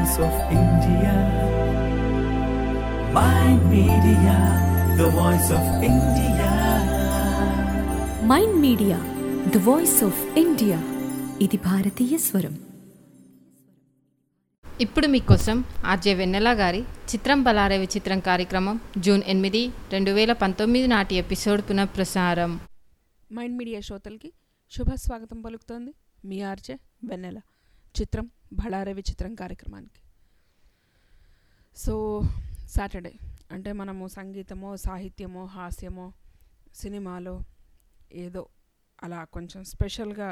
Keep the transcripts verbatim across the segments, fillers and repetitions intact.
voice of India. Mind Media, the voice of India. Mind media the voice of India. ఇది భారతీయ స్వరం. ఇప్పుడు మీకోసం ఆర్జే వెన్నెల గారి చిత్రం బలారే విచిత్రం కార్యక్రమం జూన్ ఎనిమిది రెండు వేల పంతొమ్మిది నాటి ఎపిసోడ్ పునఃప్రసారం. మైండ్ మీడియా శ్రోతలకి శుభ స్వాగతం పలుకుతోంది మీ ఆర్జే వెన్నెల చిత్రం బలారే విచిత్రం కార్యక్రమానికి. సో సాటర్డే అంటే మనము సంగీతమో సాహిత్యమో హాస్యమో సినిమాలో ఏదో అలా కొంచెం స్పెషల్గా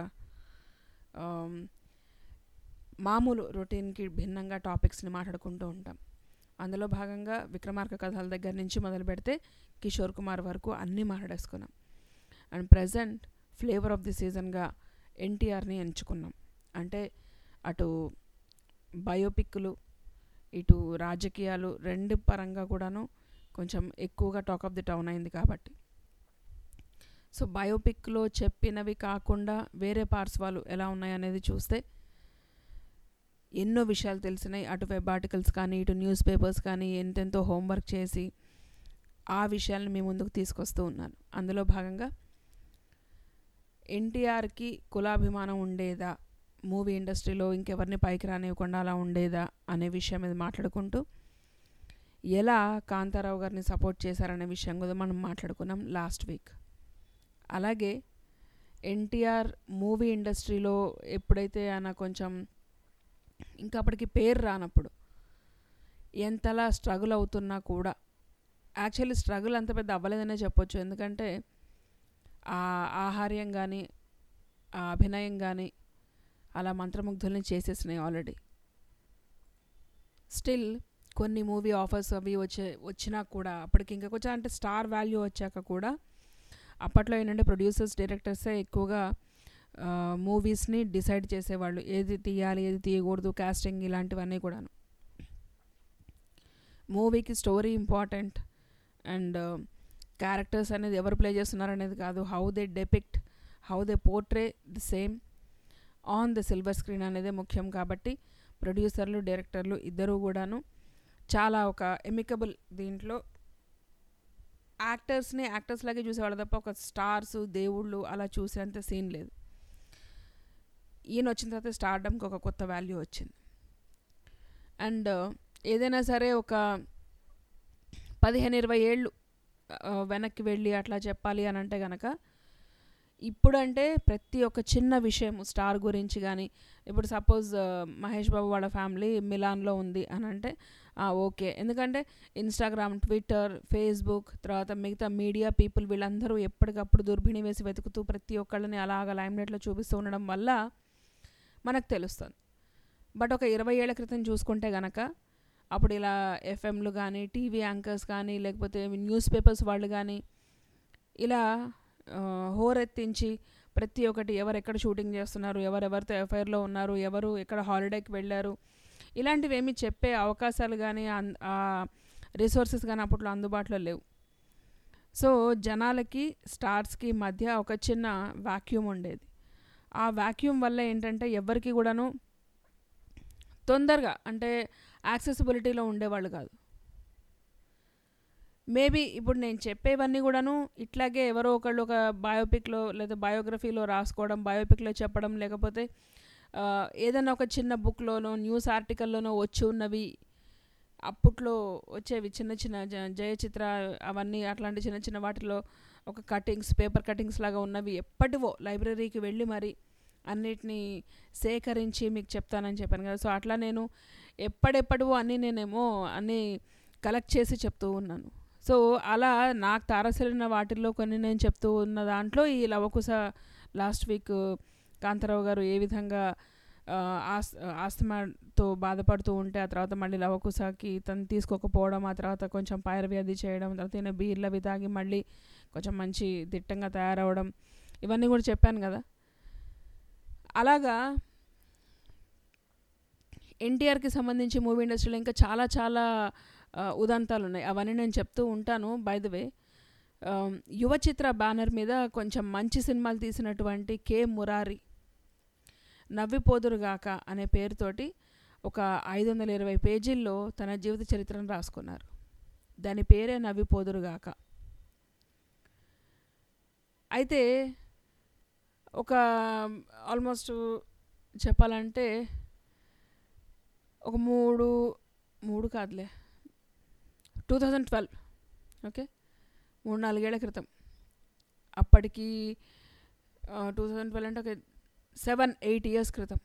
మామూలు రొటీన్కి భిన్నంగా టాపిక్స్ని మాట్లాడుకుంటూ ఉంటాం. అందులో భాగంగా విక్రమార్క కథల దగ్గర నుంచి మొదలు పెడితే కిషోర్ కుమార్ వరకు అన్నీ మాట్లాడేసుకున్నాం. And present flavour of the సీజన్గా ఎన్టీఆర్ని ఎంచుకున్నాం. అంటే అటు బయోపిక్లు ఇటు రాజకీయాలు రెండు పరంగా కూడాను కొంచెం ఎక్కువగా టాక్ ఆఫ్ ది టౌన్ అయింది కాబట్టి. సో బయోపిక్లో చెప్పినవి కాకుండా వేరే పార్ట్స్ వాళ్ళు ఎలా ఉన్నాయనేది చూస్తే ఎన్నో విషయాలు తెలిసినాయి. అటు వెబ్ ఆర్టికల్స్ కానీ ఇటు న్యూస్ పేపర్స్ కానీ ఎంతెంతో హోంవర్క్ చేసి ఆ విషయాలను మీ ముందుకు తీసుకొస్తూ ఉన్నాను. అందులో భాగంగా ఎన్టీఆర్కి కులాభిమానం ఉండేదా, మూవీ ఇండస్ట్రీలో ఇంకెవరిని పైకి రానివ్వకుండా అలా ఉండేదా అనే విషయం మీద మాట్లాడుకుంటూ ఎలా కాంతారావు గారిని సపోర్ట్ చేశారనే విషయం కూడా మనం మాట్లాడుకున్నాం లాస్ట్ వీక్. అలాగే ఎన్టీఆర్ మూవీ ఇండస్ట్రీలో ఎప్పుడైతే ఆయన కొంచెం ఇంకా అప్పటికి పేరు రానప్పుడు ఎంతలా స్ట్రగుల్ అవుతున్నా కూడా, యాక్చువల్లీ స్ట్రగుల్ అంత పెద్ద అవ్వలేదనే చెప్పొచ్చు. ఎందుకంటే ఆ ఆహార్యం కానీ ఆ అభినయం కానీ అలా మంత్రముగ్ధుల్ని చేసేసినాయి ఆల్రెడీ. స్టిల్ కొన్ని మూవీ ఆఫర్స్ అవి వచ్చే వచ్చినా కూడా అప్పటికి ఇంకా కొంచెం అంటే స్టార్ వాల్యూ వచ్చాక కూడా అప్పట్లో ఏంటంటే ప్రొడ్యూసర్స్ డైరెక్టర్సే ఎక్కువగా మూవీస్ని డిసైడ్ చేసేవాళ్ళు, ఏది తీయాలి ఏది తీయకూడదు, కాస్టింగ్ ఇలాంటివన్నీ కూడాను. మూవీకి స్టోరీ ఇంపార్టెంట్ అండ్ క్యారెక్టర్స్ అనేది ఎవరు ప్లే చేస్తున్నారు అనేది కాదు, how they depict, how they portray the same on the silver screen అనేదే ముఖ్యం. కాబట్టి ప్రొడ్యూసర్లు డైరెక్టర్లు ఇద్దరూ కూడాను చాలా ఒక ఎమికబుల్ దీంట్లో యాక్టర్స్ని యాక్టర్స్ లాగే చూసేవాళ్ళు తప్ప ఒక స్టార్స్ దేవుళ్ళు అలా చూసేంత సీన్ లేదు. ఈయన వచ్చిన తర్వాత స్టార్డమ్కి ఒక కొత్త వాల్యూ వచ్చింది. అండ్ ఏదైనా సరే ఒక పదిహేను ఇరవై ఏళ్ళు వెనక్కి వెళ్ళి అట్లా చెప్పాలి అని అంటే కనుక ఇప్పుడంటే ప్రతి ఒక్క చిన్న విషయం స్టార్ గురించి కానీ, ఇప్పుడు సపోజ్ మహేష్ బాబు వాళ్ళ ఫ్యామిలీ మిలాన్లో ఉంది అని అంటే ఓకే, ఎందుకంటే ఇన్స్టాగ్రామ్, ట్విట్టర్, ఫేస్బుక్, తర్వాత మిగతా మీడియా పీపుల్ వీళ్ళందరూ ఎప్పటికప్పుడు దుర్బిణి వేసి వెతుకుతూ ప్రతి ఒక్కళ్ళని అలాగ లైమ్లైట్లో చూపిస్తూ ఉండడం వల్ల మనకు తెలుస్తుంది. బట్ ఒక ఇరవై ఏళ్ల క్రితం చూసుకుంటే కనుక అప్పుడు ఇలా ఎఫ్ఎంలు కానీ టీవీ యాంకర్స్ కానీ లేకపోతే న్యూస్ పేపర్స్ వాళ్ళు కానీ ఇలా హోరెత్తించి ప్రతి ఒక్కటి ఎవరు ఎక్కడ షూటింగ్ చేస్తున్నారు, ఎవరెవరితో ఎఫ్ఐఆర్లో ఉన్నారు, ఎవరు ఎక్కడ హాలిడేకి వెళ్ళారు, ఇలాంటివి ఏమి చెప్పే అవకాశాలు కానీ రిసోర్సెస్ కానీ అప్పట్లో అందుబాటులో లేవు. సో జనాలకి స్టార్స్కి మధ్య ఒక చిన్న వాక్యూమ్ ఉండేది. ఆ వాక్యూమ్ వల్ల ఏంటంటే ఎవరికి కూడాను తొందరగా అంటే యాక్సెసిబిలిటీలో ఉండేవాళ్ళు కాదు. మేబీ ఇప్పుడు నేను చెప్పేవన్నీ కూడాను ఇట్లాగే ఎవరో ఒకళ్ళు ఒక బయోపిక్లో లేదా బయోగ్రఫీలో రాసుకోవడం, బయోపిక్లో చెప్పడం, లేకపోతే ఏదైనా ఒక చిన్న బుక్లోనో న్యూస్ ఆర్టికల్లోనో వచ్చి ఉన్నవి అప్పట్లో వచ్చేవి చిన్న చిన్న జయ చిత్ర అవన్నీ అట్లాంటి చిన్న చిన్న వాటిలో ఒక కటింగ్స్ పేపర్ కటింగ్స్ లాగా ఉన్నవి ఎప్పటివో లైబ్రరీకి వెళ్ళి మరి అన్నిటినీ సేకరించి మీకు చెప్తానని చెప్పాను కదా. సో అట్లా నేను ఎప్పడెప్పటివో అన్నీ నేనేమో అన్నీ కలెక్ట్ చేసి చెప్తూ ఉన్నాను. సో అలా నాకు తారసలిన వాటిల్లో కొన్ని నేను చెప్తూ ఉన్న దాంట్లో ఈ లవకుశ లాస్ట్ వీక్ కాంతారావు గారు ఏ విధంగా ఆస్ ఆస్తమాతో బాధపడుతూ ఉంటే ఆ తర్వాత మళ్ళీ లవకుశకి తను తీసుకోకపోవడం, ఆ తర్వాత కొంచెం పైరవ్యాధి చేయడం, తర్వాత ఈయన బీర్లు అవి తాగి మళ్ళీ కొంచెం మంచి దిట్టంగా తయారవడం, ఇవన్నీ కూడా చెప్పాను కదా. అలాగా ఎన్టీఆర్కి సంబంధించి మూవీ ఇండస్ట్రీలో ఇంకా చాలా చాలా ఉదంతాలు ఉన్నాయి. అవన్నీ నేను చెప్తూ ఉంటాను. బై ద వే యువ చిత్ర బ్యానర్ మీద కొంచెం మంచి సినిమాలు తీసినటువంటి కే మురారి నవ్విపోదురుగాక అనే పేరుతోటి ఒక ఐదు వందల ఇరవై పేజీల్లో తన జీవిత చరిత్రను రాసుకున్నారు. దాని పేరే నవ్విపోదురుగాక. అయితే ఒక ఆల్మోస్ట్ చెప్పాలంటే ఒక మూడు మూడు కాదులే టూ థౌజండ్ ట్వెల్వ్ ఓకే మూడు నాలుగేళ్ల క్రితం, అప్పటికి టూ థౌజండ్ ట్వెల్వ్ అంటే ఒక సెవెన్ ఎయిట్ ఇయర్స్ క్రితం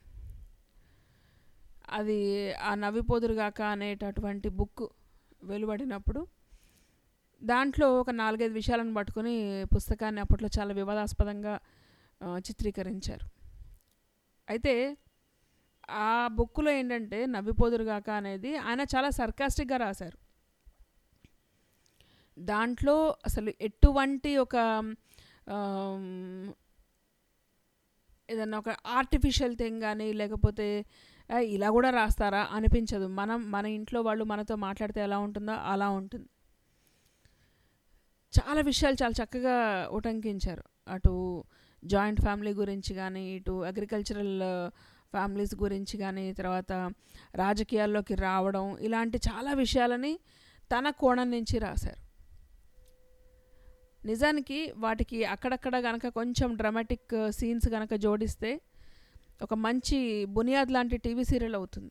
అది ఆ నవ్విపోదురుగాక అనేటటువంటి బుక్ వెలువడినప్పుడు దాంట్లో ఒక నాలుగైదు విషయాలను పట్టుకొని పుస్తకాన్ని అప్పట్లో చాలా వివాదాస్పదంగా చిత్రీకరించారు. అయితే ఆ బుక్లో ఏంటంటే నవ్విపోదురుగాక అనేది ఆయన చాలా సర్కాస్టిక్గా రాశారు. దాంట్లో అసలు ఎటువంటి ఒక ఏదన్నా ఒక ఆర్టిఫిషియల్ థింగ్ కానీ లేకపోతే ఇలా కూడా రాస్తారా అనిపించదు. మనం మన ఇంట్లో వాళ్ళు మనతో మాట్లాడితే ఎలా ఉంటుందో అలా ఉంటుంది. చాలా విషయాలు చాలా చక్కగా ఉటంకించారు. అటు జాయింట్ ఫ్యామిలీ గురించి కానీ, ఇటు అగ్రికల్చరల్ ఫ్యామిలీస్ గురించి కానీ, తర్వాత రాజకీయాల్లోకి రావడం, ఇలాంటి చాలా విషయాలని తన కోణం నుంచి రాశారు. నిజానికి వాటికి అక్కడక్కడ కనుక కొంచెం డ్రామాటిక్ సీన్స్ కనుక జోడిస్తే ఒక మంచి బునియాద్ లాంటి టీవీ సీరియల్ అవుతుంది.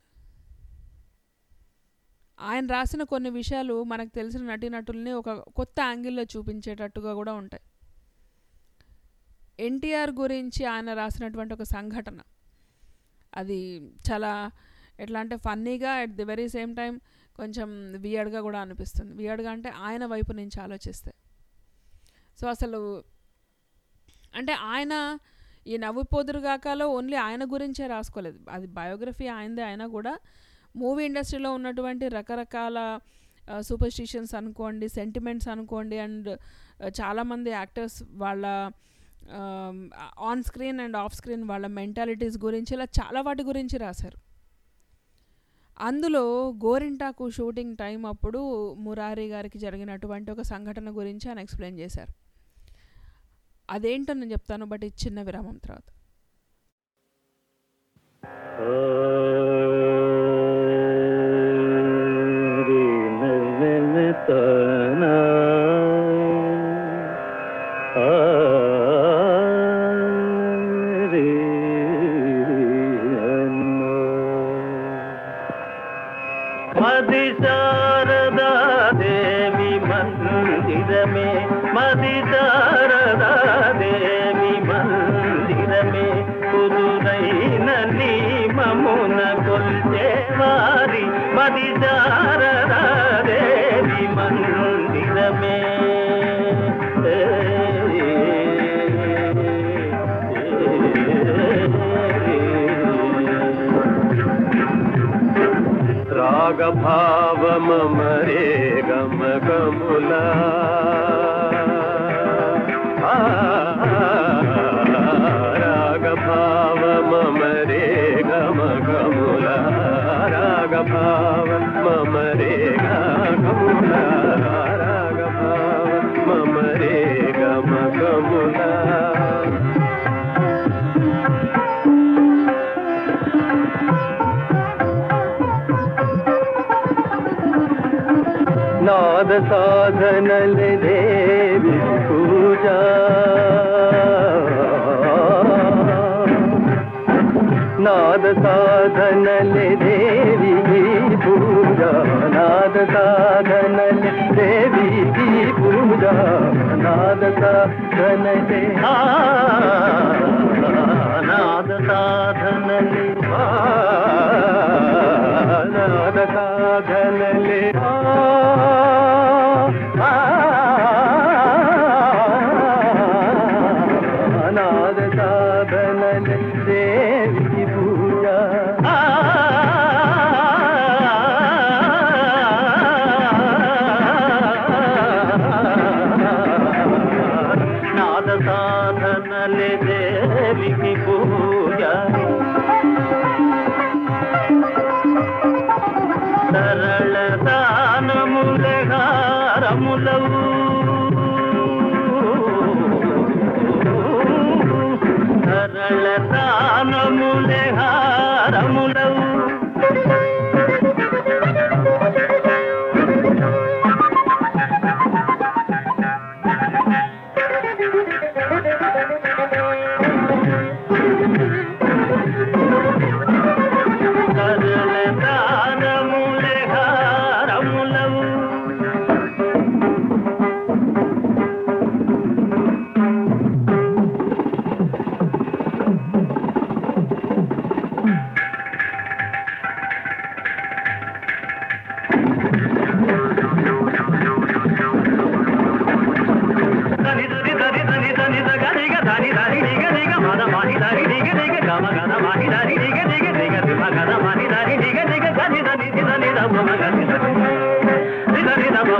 ఆయన రాసిన కొన్ని విషయాలు మనకు తెలిసిన నటీనటుల్ని ఒక కొత్త యాంగిల్లో చూపించేటట్టుగా కూడా ఉంటాయి. ఎన్టీఆర్ గురించి ఆయన రాసినటువంటి ఒక సంఘటన అది చాలా ఎట్లా అంటే ఫన్నీగా, at the very same time కొంచెం వియర్డ్గా కూడా అనిపిస్తుంది. వియర్డ్గా అంటే ఆయన వైపు నుంచి ఆలోచిస్తే. సో అసలు అంటే ఆయన ఈ నవ్విపోదురుగాకలో ఓన్లీ ఆయన గురించే రాసుకోలేదు, అది బయోగ్రఫీ ఆయనదే. అయినా కూడా మూవీ ఇండస్ట్రీలో ఉన్నటువంటి రకరకాల సూపర్స్టిషన్స్ అనుకోండి, సెంటిమెంట్స్ అనుకోండి, అండ్ చాలామంది యాక్టర్స్ వాళ్ళ on screen and off screen వాళ్ళ మెంటాలిటీస్ గురించి ఇలా చాలా వాటి గురించి రాశారు. అందులో గోరింటాకు షూటింగ్ టైం అప్పుడు మురారి గారికి జరిగినటువంటి ఒక సంఘటన గురించి ఆయన ఎక్స్ప్లెయిన్ చేశారు. అదేంటో నేను చెప్తాను, బట్ ఇది చిన్న విరామం తర్వాత. మది శారదా దేవి మందిరమే, మది శారదా దేవి మందిరమే, కుదురైన నీ మమున కొల్చేవారి మది శారదా దేవి మందిరమే. రాగభావమరే గమ గములా, రాగభావమరే గమ గములా, రాగభావమరే గములా, రాగభావమరే గమ గములా. నాద సాధనల దేవి పూజా, నాద సాధనల దేవి పూజా, నాద సాధనల దేవి పూజా, నాద సాధనల నాద సాధనల నాద సాధనల నాద సాధనల దేవి పూజా. నాద సాధనల దేవి పూజా, సరళ దానములే హారములవు, సరళ దానములే హారములవు,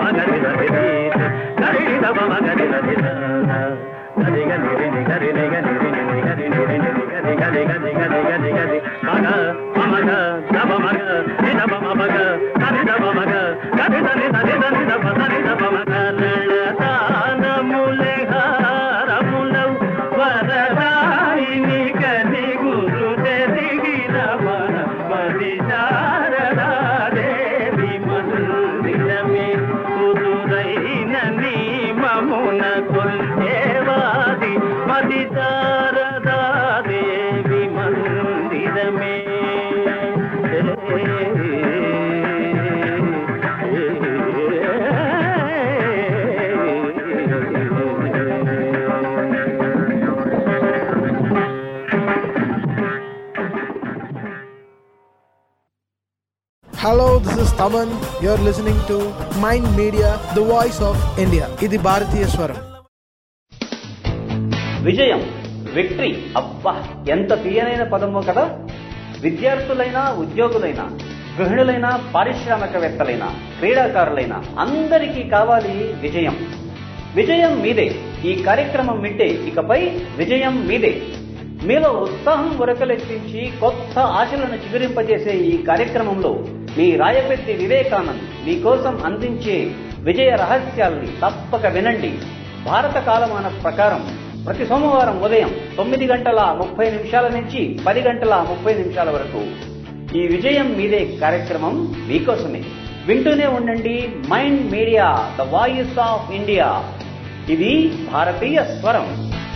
Hello, this is Taman. You're listening to Mind Media, the voice of India. ఇది భారతీయ స్వరం. విజయం, విక్టరీ, అబ్బా ఎంత తీయనైన పదమో కదా. విద్యార్థులైనా, ఉద్యోగులైనా, గృహిణులైనా, పారిశ్రామికవేత్తలైనా, క్రీడాకారులైనా అందరికీ కావాలి విజయం. విజయం మీదే. ఈ కార్యక్రమం వింటే ఇకపై విజయం మీదే. మీలో ఉత్సాహం ఉరకలెత్తించి కొత్త ఆశలను చిగురింపజేసే ఈ కార్యక్రమంలో మీ రాయపెట్టి వివేకానంద్ మీకోసం అందించే విజయ రహస్యాల్ని తప్పక వినండి. భారత కాలమాన ప్రకారం ప్రతి సోమవారం ఉదయం తొమ్మిది గంటల ముప్పై నిమిషాల నుంచి పది గంటల ముప్పై నిమిషాల వరకు ఈ విజయం మీదే కార్యక్రమం మీకోసమే. వింటూనే ఉండండి mind media, the voice of India. ఇది భారతీయ స్వరం.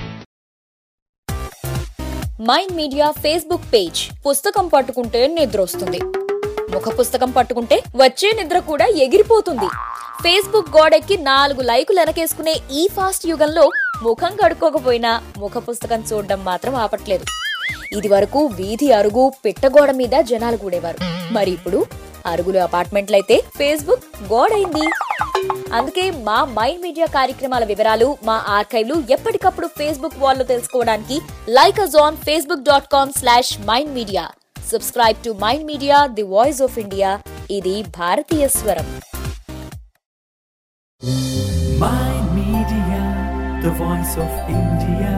Mind media facebook page. పుస్తకం పట్టుకుంటే నిద్ర వస్తుంది, ముఖ పుస్తకం పట్టుకుంటే వచ్చే నిద్ర కూడా ఎగిరిపోతుంది. ఫేస్బుక్ గోడెక్కి నాలుగు లైకులు వెనకేసుకునే ఈ ఫాస్ట్ యుగంలో ముఖం కడుక్కోకపోయినా ముఖ పుస్తకం చూడడం మాత్రం ఆపట్లేదు. ఇది వరకు వీధి అరుగు పిట్టగోడ మీద జనాలు కూడేవారు. మరి ఇప్పుడు అరుగులు అపార్ట్మెంట్లయితే ఫేస్బుక్ గోడైంది. అందుకే మా మైండ్ మీడియా కార్యక్రమాల వివరాలు, మా ఆర్కైవ్లు ఎప్పటికప్పుడు ఫేస్బుక్ వాల్లో తెలుసుకోవడానికి like us on facebook dot com slash mind media. Subscribe to Mind Media, the voice of India. ఇది భారతీయ స్వరం. Mind Media, the voice of India.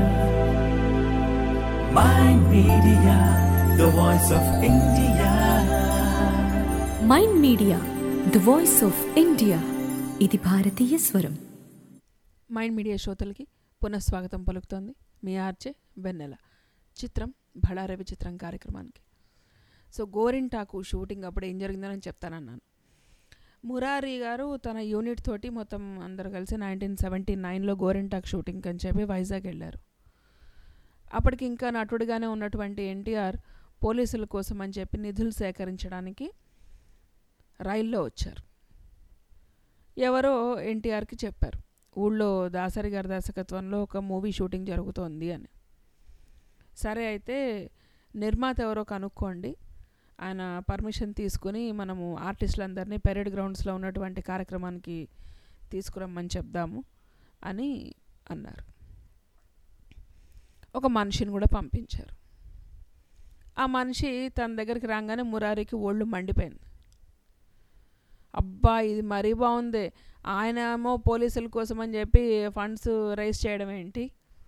Mind Media, the voice of India. Mind media the voice of India ఇది భారతీయ స్వరం. Mind media శ్రోతలకి పునఃస్వాగతం పలుకుతోంది మీ RJ వెన్నెల. చిత్రం బళారవి చిత్రం కార్యక్రమానికి. సో గోరింటాకు షూటింగ్ అప్పుడు ఏం జరిగిందని చెప్తానన్నాను. మురారి గారు తన యూనిట్ తోటి మొత్తం అందరు కలిసి నైన్టీన్ సెవెంటీ నైన్లో గోరింటాకు షూటింగ్ అని చెప్పి వైజాగ్ వెళ్ళారు. అప్పటికి ఇంకా నటుడిగానే ఉన్నటువంటి ఎన్టీఆర్ పోలీసుల కోసం అని చెప్పి నిధులు సేకరించడానికి రైల్లో వచ్చారు. ఎవరో ఎన్టీఆర్కి చెప్పారు, ఊళ్ళో దాసరి గారి దర్శకత్వంలో ఒక మూవీ షూటింగ్ జరుగుతోంది అని. సరే అయితే నిర్మాత ఎవరో కనుక్కోండి, ఆయన పర్మిషన్ తీసుకుని మనము ఆర్టిస్టులందరినీ పెరేడ్ గ్రౌండ్స్లో ఉన్నటువంటి కార్యక్రమానికి తీసుకురమ్మని చెప్దాము అని అన్నారు. ఒక మనిషిని కూడా పంపించారు. ఆ మనిషి తన దగ్గరికి రాగానే మురారికి ఒళ్ళు మండిపోయింది. అబ్బా ఇది మరీ బాగుంది, ఆయన ఏమో పోలీసుల కోసం అని చెప్పి ఫండ్స్ రైజ్ చేయడం ఏంటి,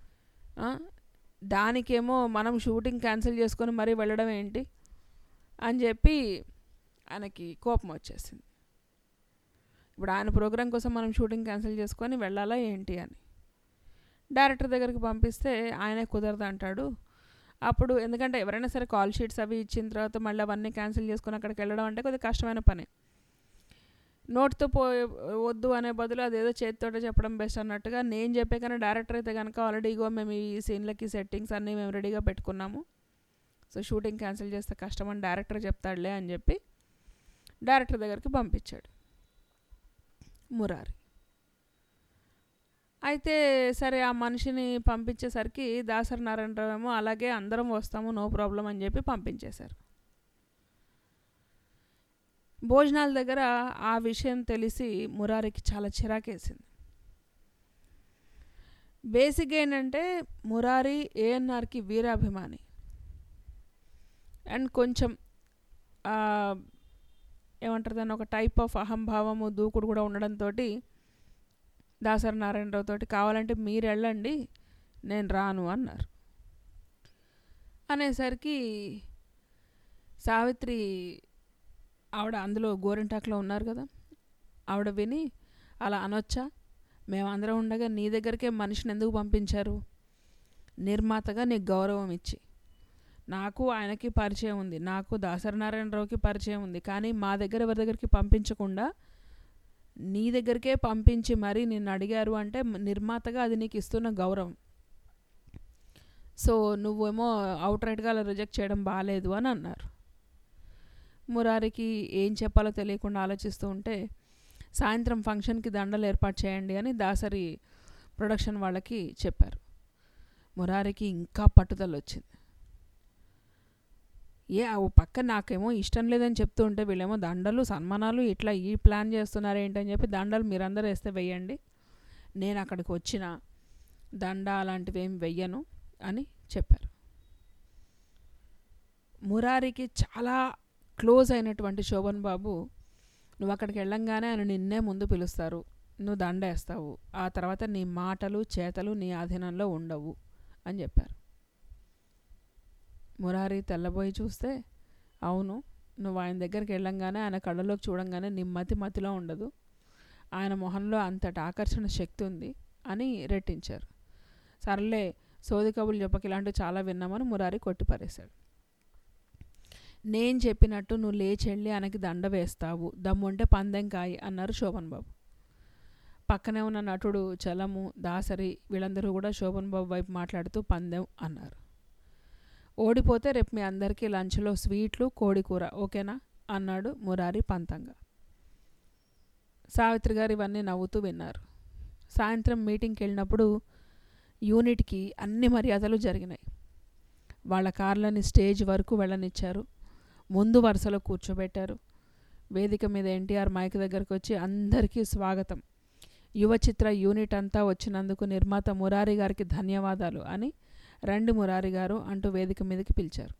దానికేమో మనం షూటింగ్ క్యాన్సిల్ చేసుకొని మరీ వెళ్ళడం ఏంటి అని చెప్పి ఆయనకి కోపం వచ్చేసింది. ఇప్పుడు ఆయన ప్రోగ్రాం కోసం మనం షూటింగ్ క్యాన్సిల్ చేసుకొని వెళ్ళాలా ఏంటి అని డైరెక్టర్ దగ్గరికి పంపిస్తే ఆయనే కుదరదు అంటాడు. అప్పుడు ఎందుకంటే ఎవరైనా సరే కాల్ షీట్స్ అవి ఇచ్చిన తర్వాత మళ్ళీ అవన్నీ క్యాన్సిల్ చేసుకొని అక్కడికి వెళ్ళడం అంటే కొద్దిగా కష్టమైన పని. నోట్తో పో వద్దు అనే బదులు అదేదో చేతితోటే చెప్పడం బెస్ట్ అన్నట్టుగా నేను చెప్పే కానీ డైరెక్టర్ అయితే కనుక ఆల్రెడీ ఇగో మేము ఈ సీన్లకి సెట్టింగ్స్ అన్నీ మేము రెడీగా పెట్టుకున్నాము, సో షూటింగ్ క్యాన్సిల్ చేస్తే కష్టం అని డైరెక్టర్ చెప్తాడులే అని చెప్పి డైరెక్టర్ దగ్గరికి పంపించాడు మురారి. అయితే సరే ఆ మనిషిని పంపించేసరికి దాసరి నారాయణరావు ఏమో అలాగే అందరం వస్తాము నో ప్రాబ్లం అని చెప్పి పంపించేశారు. భోజనాల దగ్గర ఆ విషయం తెలిసి మురారికి చాలా చిరాకేసింది. బేసిక్ ఏంటంటే మురారి ఏఎన్ఆర్కి వీరాభిమాని అండ్ కొంచెం ఏమంటారు దాన్ని, ఒక టైప్ ఆఫ్ అహంభావము దూకుడు కూడా ఉండడంతో దాసరి నారాయణరావు తోటి కావాలంటే మీరు వెళ్ళండి నేను రాను అన్నారు. అనేసరికి సావిత్రి ఆవిడ అందులో గోరింటాకులో ఉన్నారు కదా, ఆవిడ విని అలా అనొచ్చా, మేమందరం ఉండగా నీ దగ్గరికే మనిషిని ఎందుకు పంపించారు, నిర్మాతగా నీకు గౌరవం ఇచ్చి, నాకు ఆయనకి పరిచయం ఉంది, నాకు దాసరి నారాయణరావుకి పరిచయం ఉంది, కానీ మా దగ్గర ఎవరి దగ్గరికి పంపించకుండా నీ దగ్గరికే పంపించి మరీ నిన్ను అడిగారు అంటే నిర్మాతగా అది నీకు ఇస్తున్న గౌరవం. సో నువ్వేమో అవుట్ రైట్గా అలా రిజెక్ట్ చేయడం బాగాలేదు అని అన్నారు. మురారికి ఏం చెప్పాలో తెలియకుండా ఆలోచిస్తూ ఉంటే సాయంత్రం ఫంక్షన్కి దండలు ఏర్పాటు చేయండి అని దాసరి ప్రొడక్షన్ వాళ్ళకి చెప్పారు. మురారికి ఇంకా పట్టుదల వచ్చింది. ఏ ఓ పక్క నాకేమో ఇష్టం లేదని చెప్తూ ఉంటే వీళ్ళేమో దండలు సన్మానాలు ఇట్లా ఈ ప్లాన్ చేస్తున్నారు ఏంటని చెప్పి దండలు మీరందరూ వేస్తే వెయ్యండి, నేను అక్కడికి వచ్చిన దండ అలాంటివి ఏం వెయ్యను అని చెప్పారు. మురారికి చాలా క్లోజ్ అయినటువంటి శోభన్ బాబు, నువ్వు అక్కడికి వెళ్ళంగానే ఆయన నిన్నే ముందు పిలుస్తారు, నువ్వు దండ వేస్తావు, ఆ తర్వాత నీ మాటలు చేతలు నీ ఆధీనంలో ఉండవు అని చెప్పారు. మురారి తెల్లబోయి చూస్తే, అవును నువ్వు ఆయన దగ్గరికి వెళ్ళంగానే ఆయన కళ్ళలోకి చూడంగానే నిమ్మతి మతిలో ఉండదు, ఆయన మొహంలో అంతటి ఆకర్షణ శక్తి ఉంది అని రెట్టించారు. సర్లే సోది కబులు చెప్పక ఇలాంటివి చాలా విన్నామని మురారి కొట్టిపారేశాడు. నేను చెప్పినట్టు నువ్వు లేచి వెళ్ళి ఆయనకి దండ వేస్తావు, దమ్ముంటే పందెం కాయి అన్నారు శోభన్ బాబు. పక్కనే ఉన్న నటుడు చలము దాసరి వీళ్ళందరూ కూడా శోభన్ బాబు వైపు మాట్లాడుతూ పందెం అన్నారు. ఓడిపోతే రేపు మీ అందరికీ లంచ్లో స్వీట్లు కోడికూర ఓకేనా అన్నాడు మురారి పంతంగా. సావిత్రి గారు ఇవన్నీ నవ్వుతూ విన్నారు. సాయంత్రం మీటింగ్కి వెళ్ళినప్పుడు యూనిట్కి అన్ని మర్యాదలు జరిగినాయి. వాళ్ళ కార్లని స్టేజ్ వరకు వెళ్ళనిచ్చారు, ముందు వరుసలో కూర్చోబెట్టారు. వేదిక మీద ఎన్టీఆర్ మైక్ దగ్గరకు వచ్చి అందరికీ స్వాగతం, యువ చిత్ర యూనిట్ అంతా వచ్చినందుకు నిర్మాత మురారి గారికి ధన్యవాదాలు అని రండి మురారి గారు అంటూ వేదిక మీదకి పిలిచారు.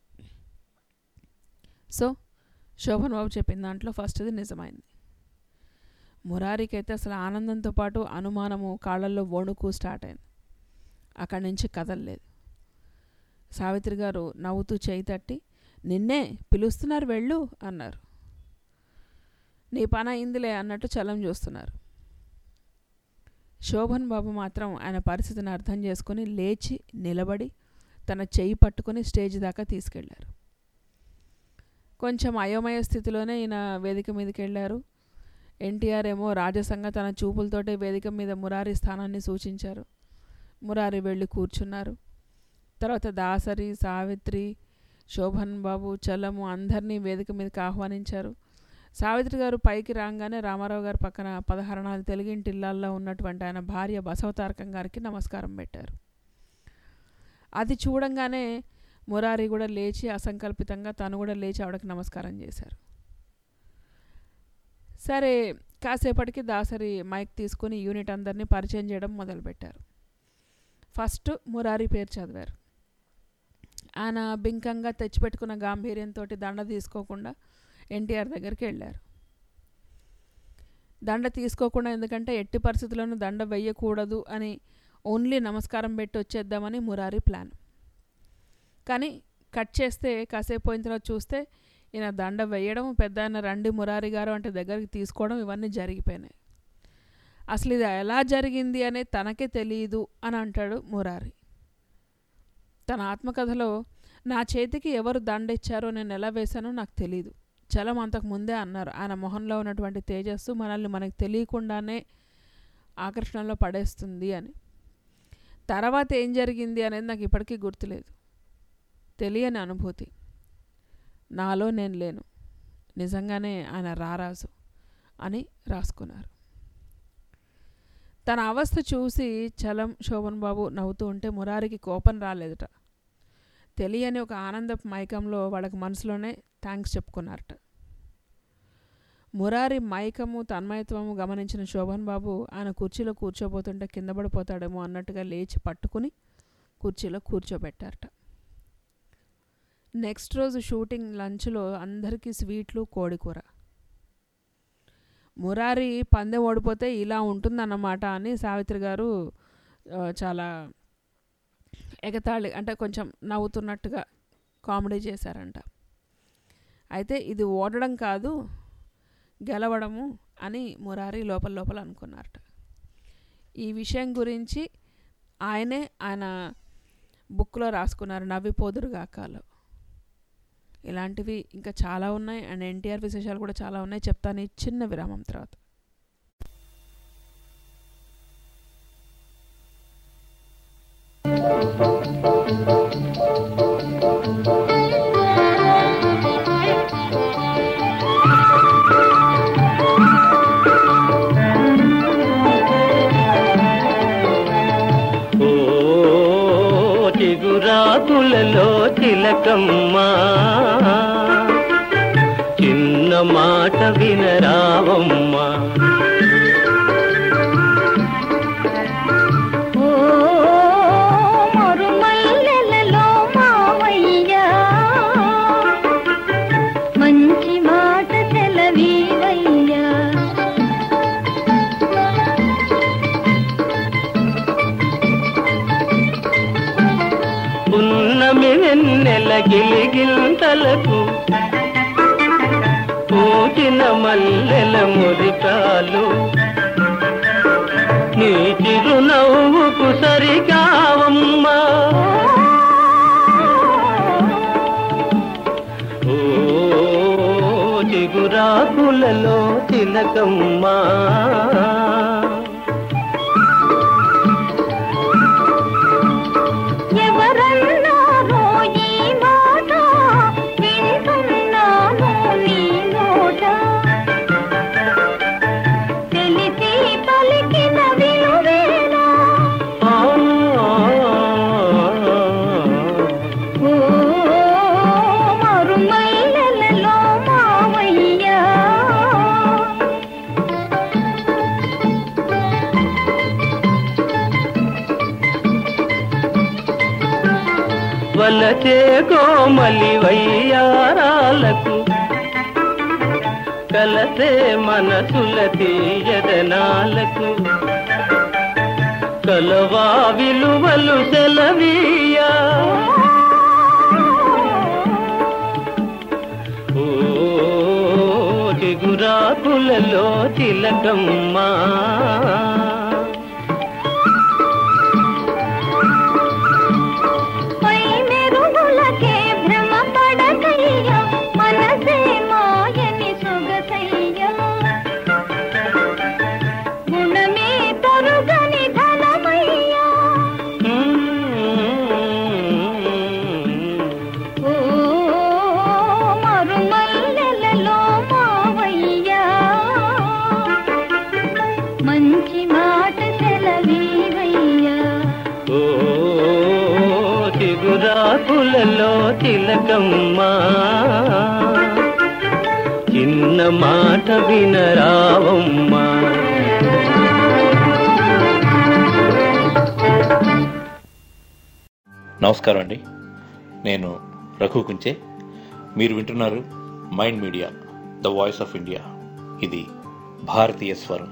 సో శోభన్ బాబు చెప్పిన దాంట్లో ఫస్ట్ది నిజమైంది. మురారికి అయితే అసలు ఆనందంతో పాటు అనుమానము, కాళ్ళల్లో వణుకు స్టార్ట్ అయింది. అక్కడి నుంచి కదలలేదు. సావిత్రి గారు నవ్వుతూ చేయి తట్టి, నిన్నే పిలుస్తున్నారు వెళ్ళు అన్నారు. నీ పని అయిందిలే అన్నట్టు చలం చూస్తున్నారు. శోభన్ బాబు మాత్రం ఆయన పరిస్థితిని అర్థం చేసుకుని లేచి నిలబడి తన చెయ్యి పట్టుకుని స్టేజ్ దాకా తీసుకెళ్లారు. కొంచెం అయోమయ స్థితిలోనే ఈయన వేదిక మీదకి వెళ్ళారు. ఎన్టీఆర్ ఏమో రాజసంగా తన చూపులతోటే వేదిక మీద మురారి స్థానాన్ని సూచించారు. మురారి వెళ్ళి కూర్చున్నారు. తర్వాత దాసరి, సావిత్రి, శోభన్ బాబు, చలము అందరినీ వేదిక మీదకి ఆహ్వానించారు. సావిత్రి గారు పైకి రాగానే రామారావు గారు పక్కన పదహరణాలు తెలుగింటిళ్ళల్లో ఉన్నటువంటి ఆయన భార్య బసవతారకం గారికి నమస్కారం పెట్టారు. అది చూడంగానే మురారి కూడా లేచి అసంకల్పితంగా తను కూడా లేచి ఆవిడకి నమస్కారం చేశారు. సరే కాసేపటికి దాసరి మైక్ తీసుకుని యూనిట్ అందరినీ పరిచయం చేయడం మొదలుపెట్టారు. ఫస్ట్ మురారి పేరు చదివారు. ఆయన బింకంగా తెచ్చిపెట్టుకున్న గాంభీర్యంతో దండ తీసుకోకుండా ఎన్టీఆర్ దగ్గరికి వెళ్ళారు. దండ తీసుకోకుండా, ఎందుకంటే ఎట్టి పరిస్థితుల్లోనూ దండ వెయ్యకూడదు అని ఓన్లీ నమస్కారం పెట్టి వచ్చేద్దామని మురారి ప్లాన్. కానీ కట్ చేస్తే కాసేపు పోయిన తర్వాత చూస్తే ఈయన దండ వేయడం, పెద్ద ఆయన రండి మురారి గారు అంటే దగ్గరికి తీసుకోవడం ఇవన్నీ జరిగిపోయినాయి. అసలు ఇది ఎలా జరిగింది అనేది తనకే తెలియదు అని అంటాడు మురారి. తన ఆత్మకథలో నా చేతికి ఎవరు దండ ఇచ్చారో నేను ఎలా వేశానో నాకు తెలీదు, చలం అంతకు ముందే అన్నారు. ఆయన మొహంలో ఉన్నటువంటి తేజస్సు మనల్ని మనకు తెలియకుండానే ఆకర్షణలో పడేస్తుంది అని. తర్వాత ఏం జరిగింది అనేది నాకు ఇప్పటికీ గుర్తులేదు, తెలియని అనుభూతి, నాలో నేను లేను, నిజంగానే ఆయన రారాజు అని రాసుకున్నారు. తన అవస్థ చూసి చలం, శోభన్ బాబు నవ్వుతూ ఉంటే మురారికి కోపం రాలేదట. తెలియని ఒక ఆనందపు మైకంలో వాళ్ళకి మనసులోనే థ్యాంక్స్ చెప్పుకున్నారట. మురారి మైకము తన్మయత్వము గమనించిన శోభన్ బాబు ఆయన కుర్చీలో కూర్చోబోతుంటే కింద పడిపోతాడేమో అన్నట్టుగా లేచి పట్టుకుని కుర్చీలో కూర్చోబెట్టారట. నెక్స్ట్ రోజు షూటింగ్ లంచ్లో అందరికీ స్వీట్లు కోడికూర. మురారి పందెం ఓడిపోతే ఇలా ఉంటుందన్నమాట అని సావిత్రి గారు చాలా ఎగతాళి అంటే కొంచెం నవ్వుతున్నట్టుగా కామెడీ చేశారంట. అయితే ఇది ఓడడం కాదు గెలవడము అని మురారి లోపల లోపల అనుకున్నారట. ఈ విషయం గురించి ఆయనే ఆయన బుక్లో రాసుకున్నారు, నవ్విపోదురుగాకాలో. ఇలాంటివి ఇంకా చాలా ఉన్నాయి అండ్ ఎన్టీఆర్ విశేషాలు కూడా చాలా ఉన్నాయి, చెప్తాను ఈ చిన్న విరామం తర్వాత. చిగురాకులలో తిలకమ్మ చిన్న మాట వినరావమ్మ. ఓ మరుమల్లెలలో మావయ్య మంచి మాట సెలవీవయ్యా. పున్నమి వెన్నెల గిలిగింతలకు పూచిన మల్లెల మురికాలు నీ చిరునవ్వుకు సరికావమ్మా. ఓ చిగురాకులలో తిలకమ్మా వలచే కోమలి వయ్యారాలకు కలసే మనసుల తీయదనాలకు కలవా విలువలు సెలవీయా. ఓ చిగురాకులలో తిలకమ్మా చిగురాకులలో తిలకమ్మా చిన్న మాట వినరావమ్మా. నమస్కారం అండి, నేను రఘు కుంచే. మీరు వింటున్నారు mind media the voice of India. ఇది భారతీయ స్వరం.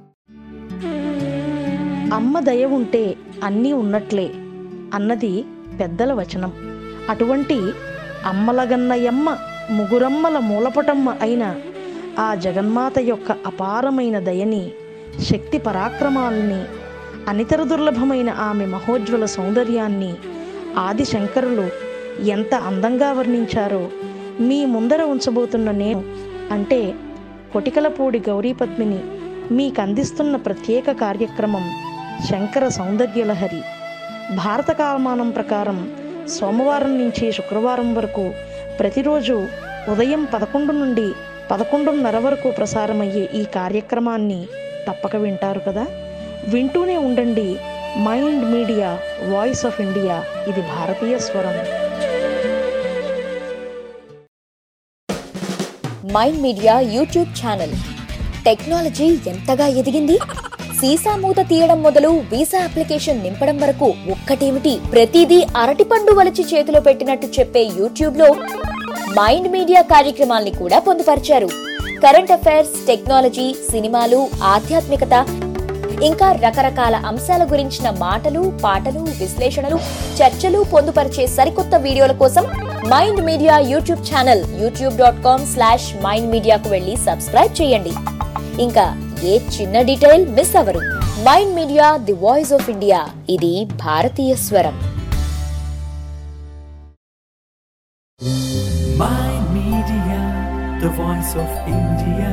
అమ్మ దయ ఉంటే అన్నీ ఉన్నట్లే అన్నది పెద్దల వచనం. అటువంటి అమ్మలగన్నయమ్మ ముగురమ్మల మూలపటమ్మ అయిన ఆ జగన్మాత యొక్క అపారమైన దయని, శక్తి పరాక్రమాలని, అనితర దుర్లభమైన ఆమె మహోజ్వల సౌందర్యాన్ని ఆది శంకరులు ఎంత అందంగా వర్ణించారో మీ ముందర ఉంచబోతున్న నేను అంటే కొటికలపూడి గౌరీపద్మిని మీకు అందిస్తున్న ప్రత్యేక కార్యక్రమం శంకర సౌందర్యలహరి. భారత కాలమానం ప్రకారం సోమవారం నుంచి శుక్రవారం వరకు ప్రతిరోజు ఉదయం పదకొండు నుండి పదకొండున్నర వరకు ప్రసారమయ్యే ఈ కార్యక్రమాన్ని తప్పక వింటారు కదా. వింటూనే ఉండండి mind media voice of India. ఇది భారతీయ స్వరం. Mind media YouTube channel. Technology ఎంతగా ఎదిగింది, సీసా మూత తీయడం మొదలు వీసా అప్లికేషన్ నింపడం వరకు ఒక్కటేమిటి ప్రతిదీ అరటిపండు వలిచి చేతిలో పెట్టినట్టు చెప్పే యూట్యూబ్ లో మైండ్ మీడియా కార్యక్రమాల్ని కూడా పొందుపరిచారు. కరెంట్ అఫైర్స్, టెక్నాలజీ, సినిమాలు, ఆధ్యాత్మికత ఇంకా రకరకాల అంశాల గురించిన మాటలు, పాటలు, విశ్లేషణలు, చర్చలు పొందుపరిచే సరికొత్త వీడియోల కోసం mind media YouTube channel YouTube dot com slash mind మీడియాకు వెళ్ళి సబ్స్క్రైబ్ చేయండి. ఇంకా ఏ చిన్న డీటెయిల్ మిస్ అవ్వరు. Mind media, the voice of India. ఇది భారతీయ స్వరం. Mind Media, the voice of India.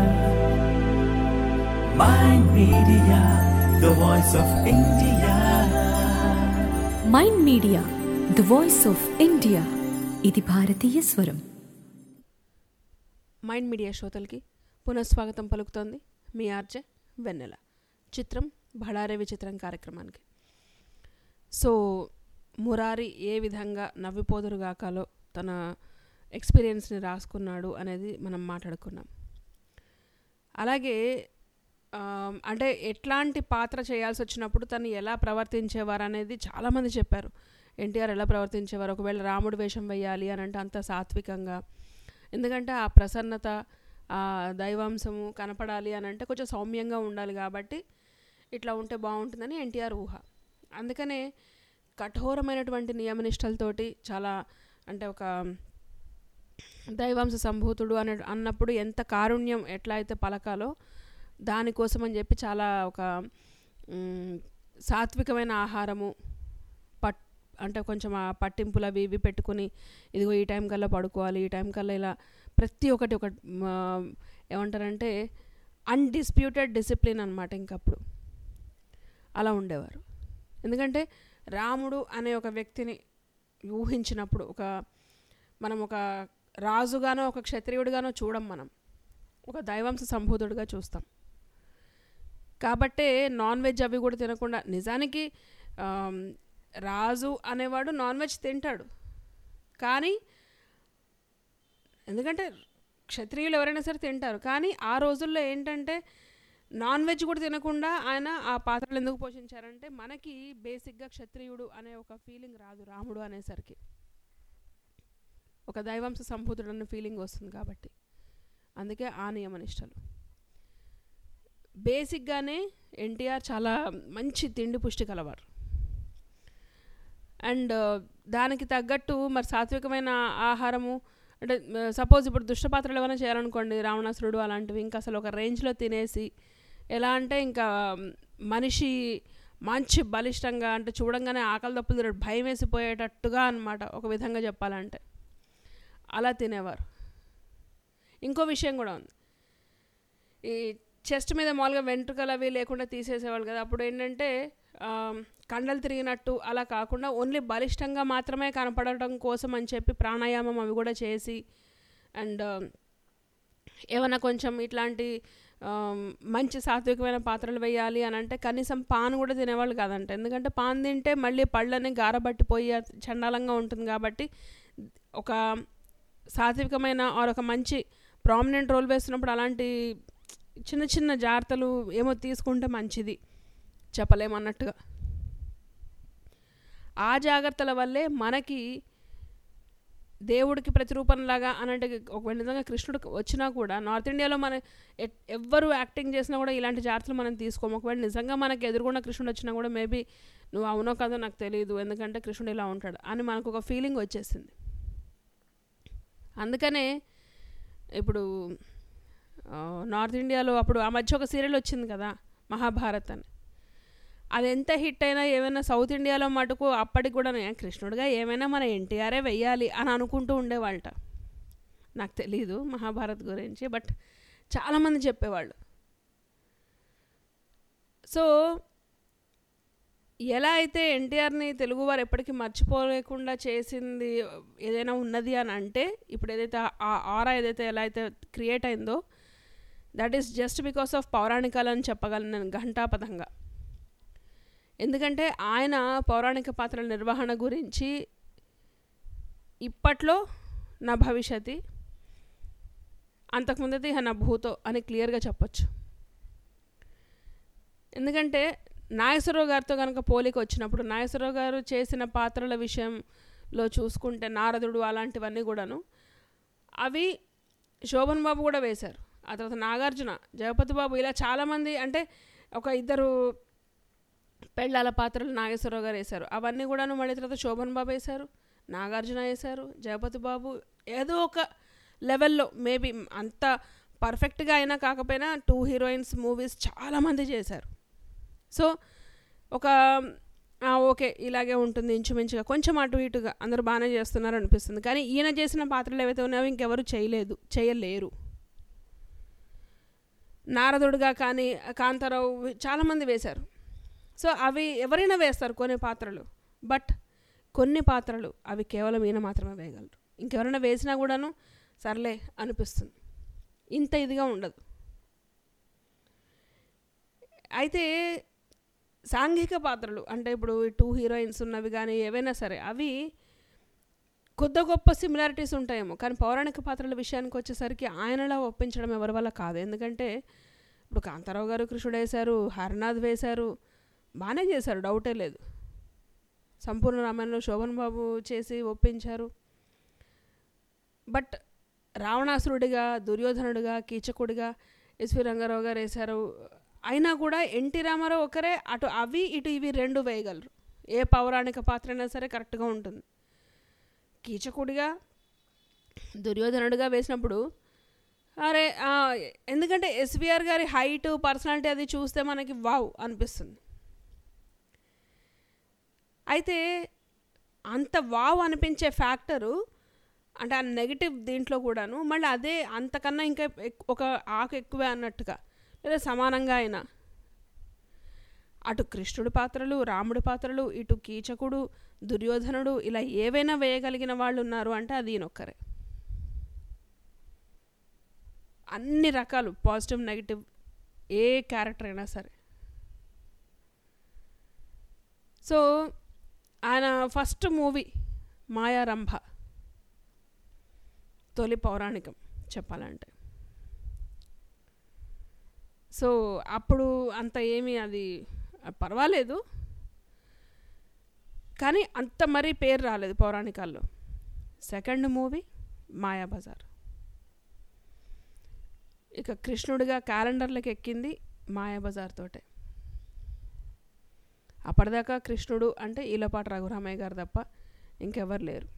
Mind Media, the voice of India. Mind media the voice of India. ఇది భారతీయ స్వరం. మైండ్ మీడియా శ్రోతలకి పునఃస్వాగతం పలుకుతోంది మీ ఆర్జే వెన్నెల. చిత్రం బళారే విచిత్రం కార్యక్రమానికి. సో మురారి ఏ విధంగా నవ్విపోదురుగాకలో తన ఎక్స్పీరియన్స్ని రాసుకున్నాడు అనేది మనం మాట్లాడుకున్నాం. అలాగే అంటే ఎట్లాంటి పాత్ర చేయాల్సి వచ్చినప్పుడు తను ఎలా ప్రవర్తించేవారు అనేది చాలామంది చెప్పారు. ఎన్టీఆర్ ఎలా ప్రవర్తించేవారు, ఒకవేళ రాముడు వేషం వేయాలి అని అంటే అంత సాత్వికంగా, ఎందుకంటే ఆ ప్రసన్నత, ఆ దైవాంశము కనపడాలి అని అంటే కొంచెం సౌమ్యంగా ఉండాలి, కాబట్టి ఇట్లా ఉంటే బాగుంటుందని ఎన్టీఆర్ ఊహ. అందుకనే కఠోరమైనటువంటి నియమనిష్టలతోటి చాలా అంటే ఒక దైవాంశ సంభూతుడు అని అన్నప్పుడు ఎంత కారుణ్యం ఎట్లా అయితే పలకాలో దానికోసం అని చెప్పి చాలా ఒక సాత్వికమైన ఆహారము పట్ అంటే కొంచెం ఆ పట్టింపులు అవి ఇవి పెట్టుకుని ఇదిగో ఈ టైం కల్లా పడుకోవాలి, ఈ టైం కల్లా ఇలా ప్రతి ఒక్కటి ఒక ఏమంటారంటే అన్డిస్ప్యూటెడ్ డిసిప్లిన్ అనమాట. ఇంకప్పుడు అలా ఉండేవారు. ఎందుకంటే రాముడు అనే ఒక వ్యక్తిని ఊహించినప్పుడు ఒక మనం ఒక రాజుగానో ఒక క్షత్రియుడిగానో చూడం, మనం ఒక దైవాంశ సంభూతుడిగా చూస్తాం. కాబట్టే నాన్ వెజ్ అవి కూడా తినకుండా, నిజానికి రాజు అనేవాడు నాన్ వెజ్ తింటాడు, కానీ ఎందుకంటే క్షత్రియులు ఎవరైనా సరే తింటారు, కానీ ఆ రోజుల్లో ఏంటంటే నాన్ వెజ్ కూడా తినకుండా ఆయన ఆ పాత్రలు ఎందుకు పోషించారంటే మనకి బేసిక్గా క్షత్రియుడు అనే ఒక ఫీలింగ్ రాదు రాముడు అనేసరికి, ఒక దైవాంశ సంభూతుడు అనే ఫీలింగ్ వస్తుంది కాబట్టి. అందుకే ఆ నియమనిష్టలు. బేసిక్గానే ఎన్టీఆర్ చాలా మంచి తిండి పుష్టి కలవారు. అండ్ దానికి తగ్గట్టు మరి సాత్వికమైన ఆహారము అంటే సపోజ్ ఇప్పుడు దుష్టపాత్రలు ఏమైనా చేయాలనుకోండి, రావణాసురుడు అలాంటివి, ఇంకా అసలు ఒక రేంజ్లో తినేసి ఎలా అంటే ఇంకా మనిషి మంచి బలిష్టంగా అంటే చూడంగానే ఆకలి దప్పులు తినడు, భయం వేసిపోయేటట్టుగా అనమాట ఒక విధంగా చెప్పాలంటే అలా తినేవారు. ఇంకో విషయం కూడా ఉంది, ఈ చెస్ట్ మీద మామూలుగా వెంట్రుకలు అవి లేకుండా తీసేసేవాళ్ళు కదా, అప్పుడు ఏంటంటే కండలు తిరిగినట్టు అలా కాకుండా ఓన్లీ బలిష్టంగా మాత్రమే కనపడటం కోసం అని చెప్పి ప్రాణాయామం అవి కూడా చేసి, అండ్ ఏమైనా కొంచెం ఇట్లాంటి మంచి సాత్వికమైన పాత్రలు వేయాలి అని అంటే కనీసం పాన్ కూడా తినేవాళ్ళు కాదంట. ఎందుకంటే పాన్ తింటే మళ్ళీ పళ్ళని గారబట్టిపోయి చండాలంగా ఉంటుంది, కాబట్టి ఒక సాత్వికమైన ఆర్ ఒక మంచి ప్రామినెంట్ రోల్ వేస్తున్నప్పుడు అలాంటి చిన్న చిన్న జాగ్రత్తలు ఏమో తీసుకుంటే మంచిది చెప్పలేమన్నట్టుగా. ఆ జాగ్రత్తల వల్లే మనకి దేవుడికి ప్రతిరూపంలాగా అని అంటే ఒక విధంగా కృష్ణుడు వచ్చినా కూడా నార్త్ ఇండియాలో మన ఎవ్వరు యాక్టింగ్ చేసినా కూడా ఇలాంటి జాగ్రత్తలు మనం తీసుకోము. ఒకవేళ నిజంగా మనకి ఎదురుగున్న కృష్ణుడు వచ్చినా కూడా మేబీ నువ్వు అవునో కాదో నాకు తెలియదు, ఎందుకంటే కృష్ణుడు ఇలా ఉంటాడు అని మనకు ఒక ఫీలింగ్ వచ్చేసింది. అందుకనే ఇప్పుడు నార్త్ ఇండియాలో అప్పుడు ఆ మధ్య ఒక సీరియల్ వచ్చింది కదా మహాభారత్ అని, అది ఎంత హిట్ అయినా ఏమైనా సౌత్ ఇండియాలో మటుకు అప్పటికి కూడా కృష్ణుడిగా ఏమైనా మన ఎన్టీఆరే వెయ్యాలి అని అనుకుంటూ ఉండేవాళ్ళట. నాకు తెలీదు మహాభారత్ గురించి, బట్ చాలామంది చెప్పేవాళ్ళు. సో ఎలా అయితే ఎన్టీఆర్ని తెలుగువారు ఎప్పటికీ మర్చిపోలేకుండా చేసింది ఏదైనా ఉన్నది అని అంటే ఇప్పుడు ఏదైతే ఆ ఆరా ఏదైతే ఎలా అయితే క్రియేట్ అయిందో that is just because of పౌరాణికాలు అని చెప్పగలను నేను ఘంటాపథంగా. ఎందుకంటే ఆయన పౌరాణిక పాత్రల నిర్వహణ గురించి ఇప్పట్లో నా భవిష్యత్తు, అంతకుముందది నా భూతో అని క్లియర్గా చెప్పచ్చు. ఎందుకంటే నాగేశ్వరరావు గారితో కనుక పోలిక వచ్చినప్పుడు నాగేశ్వరరావు గారు చేసిన పాత్రల విషయంలో చూసుకుంటే నారదుడు అలాంటివన్నీ కూడాను అవి శోభన్ బాబు కూడా వేశారు. ఆ తర్వాత నాగార్జున, జగపతి బాబు, ఇలా చాలామంది, అంటే ఒక ఇద్దరు పెళ్ళాల పాత్రలు నాగేశ్వరరావు గారు వేశారు. అవన్నీ కూడాను మళ్ళీ తర్వాత శోభన్ బాబు వేశారు, నాగార్జున వేశారు, జగపతి బాబు. ఏదో ఒక లెవెల్లో మేబీ అంత పర్ఫెక్ట్గా అయినా కాకపోయినా టూ హీరోయిన్స్ మూవీస్ చాలామంది చేశారు. సో ఒక ఓకే ఇలాగే ఉంటుంది ఇంచుమించుగా, కొంచెం అటు ఇటుగా అందరూ బాగానే చేస్తున్నారు అనిపిస్తుంది. కానీ ఈయన చేసిన పాత్రలు ఏవైతే ఉన్నాయో ఇంకెవరు చేయలేదు, చేయలేరు. నారదుడుగా కానీ కాంతారావు చాలామంది వేశారు. సో అవి ఎవరైనా వేస్తారు కొన్ని పాత్రలు, బట్ కొన్ని పాత్రలు అవి కేవలం ఈయన మాత్రమే వేయగలరు. ఇంకెవరైనా వేసినా కూడాను సర్లే అనిపిస్తుంది, ఇంత ఇదిగా ఉండదు. అయితే సాంఘిక పాత్రలు అంటే ఇప్పుడు టూ హీరోయిన్స్ ఉన్నవి కానీ ఏవైనా సరే అవి కొద్ది గొప్ప సిమిలారిటీస్ ఉంటాయేమో, కానీ పౌరాణిక పాత్రల విషయానికి వచ్చేసరికి ఆయనలా ఒప్పించడం ఎవరి వల్ల కాదు. ఎందుకంటే ఇప్పుడు కాంతారావు గారు కృష్ణుడు వేశారు, హరినాథ్ వేశారు, బాగానే చేశారు, డౌటే లేదు. సంపూర్ణ రామాయణంలో శోభన్ బాబు చేసి ఒప్పించారు. బట్ రావణాసురుడిగా, దుర్యోధనుడిగా, కీచకుడిగా ఎస్వి రంగారావు గారు వేశారు. అయినా కూడా ఎన్టీ రామారావు ఒకరే అటు అవి ఇటు ఇవి రెండు వేయగలరు. ఏ పౌరాణిక పాత్ర అయినా సరే కరెక్ట్గా ఉంటుంది. కీచకుడిగా, దుర్యోధనుడిగా వేసినప్పుడు అరే ఎందుకంటే ఎస్విఆర్ గారి హైట్, పర్సనాలిటీ అది చూస్తే మనకి వావ్ అనిపిస్తుంది. అయితే అంత వావ్ అనిపించే ఫ్యాక్టరు అంటే ఆ నెగిటివ్ దీంట్లో కూడాను మళ్ళీ అదే అంతకన్నా ఇంకా ఒక ఆకు ఎక్కువే అన్నట్టుగా లేదా సమానంగా అయినా అటు కృష్ణుడి పాత్రలు, రాముడి పాత్రలు, ఇటు కీచకుడు, దుర్యోధనుడు ఇలా ఏవైనా వేయగలిగిన వాళ్ళు ఉన్నారు అంటే అది ఈయనొక్కరే. అన్ని రకాలు పాజిటివ్ నెగిటివ్ ఏ క్యారెక్టర్ అయినా సరే. సో ఆయన ఫస్ట్ మూవీ మాయారంభ, తొలి పౌరాణికం చెప్పాలంటే. సో అప్పుడు అంత ఏమీ అది పర్వాలేదు, కానీ అంత మరీ పేరు రాలేదు పౌరాణికాల్లో. Second movie Mayabazar. ఇక కృష్ణుడిగా క్యాలెండర్లకు ఎక్కింది మాయాబజార్ తోటే. అప్పటిదాకా కృష్ణుడు అంటే ఈలపాటి రఘురామయ్య గారు తప్ప ఇంకెవరు లేరు.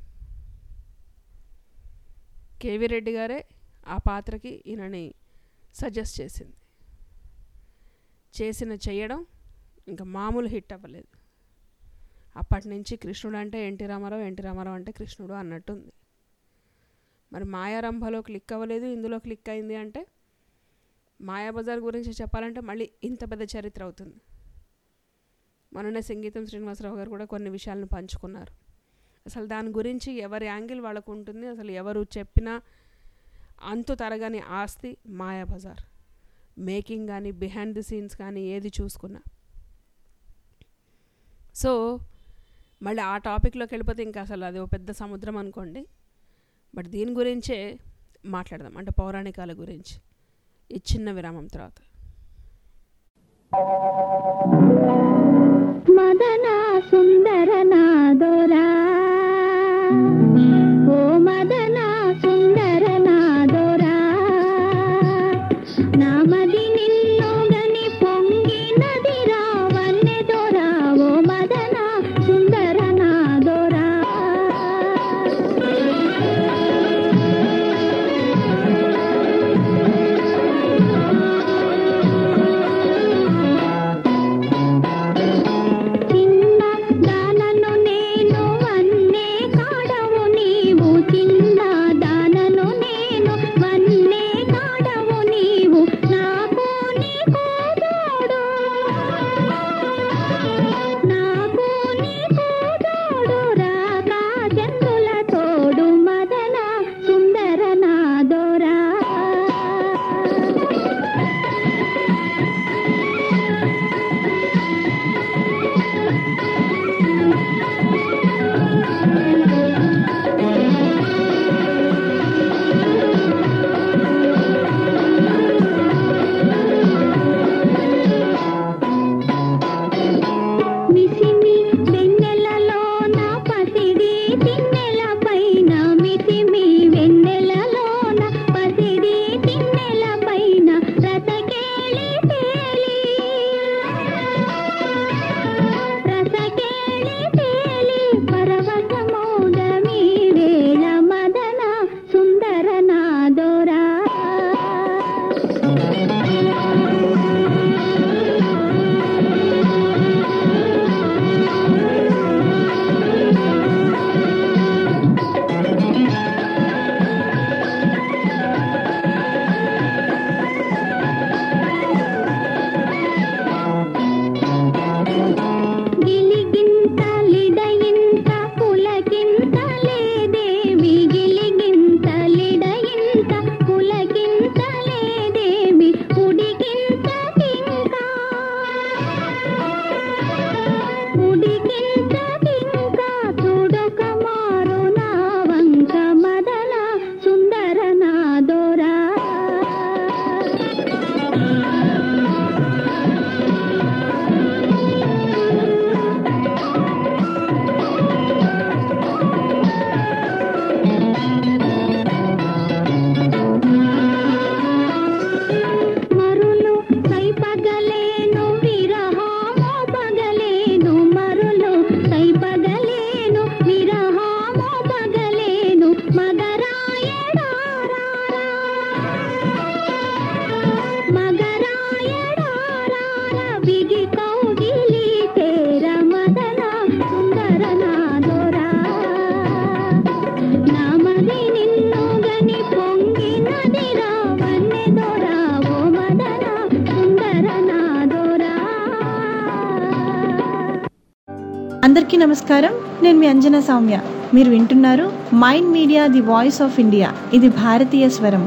కేవీ రెడ్డి గారే ఆ పాత్రకి ఈయనని సజెస్ట్ చేసింది. చేసిన చేయడం ఇంకా మామూలు హిట్ అవ్వలేదు. అప్పటి నుంచి కృష్ణుడు అంటే ఎన్టీ రామారావు, ఎన్టీ రామారావు అంటే కృష్ణుడు అన్నట్టుంది. మరి మాయారంభలో క్లిక్ అవ్వలేదు, ఇందులో క్లిక్ అయింది అంటే మాయాబజార్ గురించి చెప్పాలంటే మళ్ళీ ఇంత పెద్ద చరిత్ర అవుతుంది. మొన్ననే సంగీతం శ్రీనివాసరావు గారు కూడా కొన్ని విషయాలను పంచుకున్నారు. అసలు దాని గురించి ఎవరి యాంగిల్ వాళ్ళకు ఉంటుంది. అసలు ఎవరు చెప్పినా అంతు తరగని ఆస్తి మాయాబజార్. మేకింగ్ కానీ బిహైండ్ ది సీన్స్ కానీ ఏది చూసుకున్నా. సో మళ్ళీ ఆ టాపిక్లోకి వెళ్ళిపోతే ఇంకా అసలు అది ఒక పెద్ద సముద్రం అనుకోండి. బట్ దీని గురించే మాట్లాడదాం, అంటే పౌరాణికాల గురించి ఈ చిన్న విరామం తర్వాత. మదనా సుందర నాదోరా, ఓ మదనా సుందర నాదోరా, నామది నిన్ను గని పొంగినది రావన్నె దొరా, ఓ మదనా సుందర నాదోరా. అందరికీ నమస్కారం. నేను మీ అంజనా సౌమ్య. మీరు వింటున్నారు mind media the voice of India. ఇది భారతీయ స్వరం.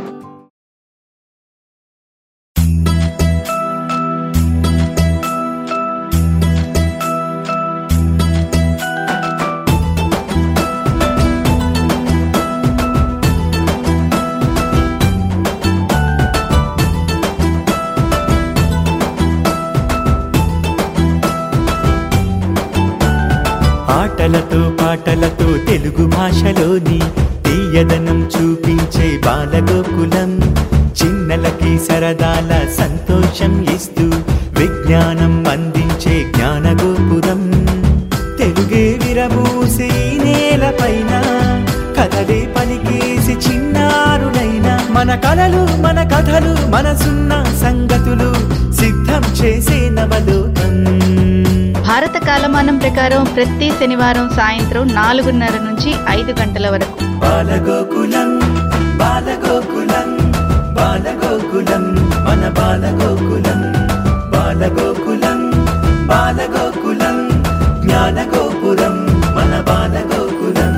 ఆటలతో పాటలతో తెలుగు భాషలోని తీయదనం చూపించే బాలగోకులం, చిన్నలకి సరదాల సంతోషం ఇస్తూ విజ్ఞానం అందించే జ్ఞానగోపురం. తెలుగే విరబూసి నేలపైన కథలే పలికేసి చిన్నారులైన మన కలలు మన కథలు మనసున్న సంగతులు సిద్ధం చేసే నవలోకం. భారత కాలమానం ప్రకారం ప్రతి శనివారం సాయంత్రం నాలుగున్నర నుంచి ఐదు గంటల వరకు బాలగోకులం బాలగోకులం బాలగోకులం మన బాలగోకులం బాలగోకులం బాలగోకులం జ్ఞానగోపురం మన బాలగోకులం.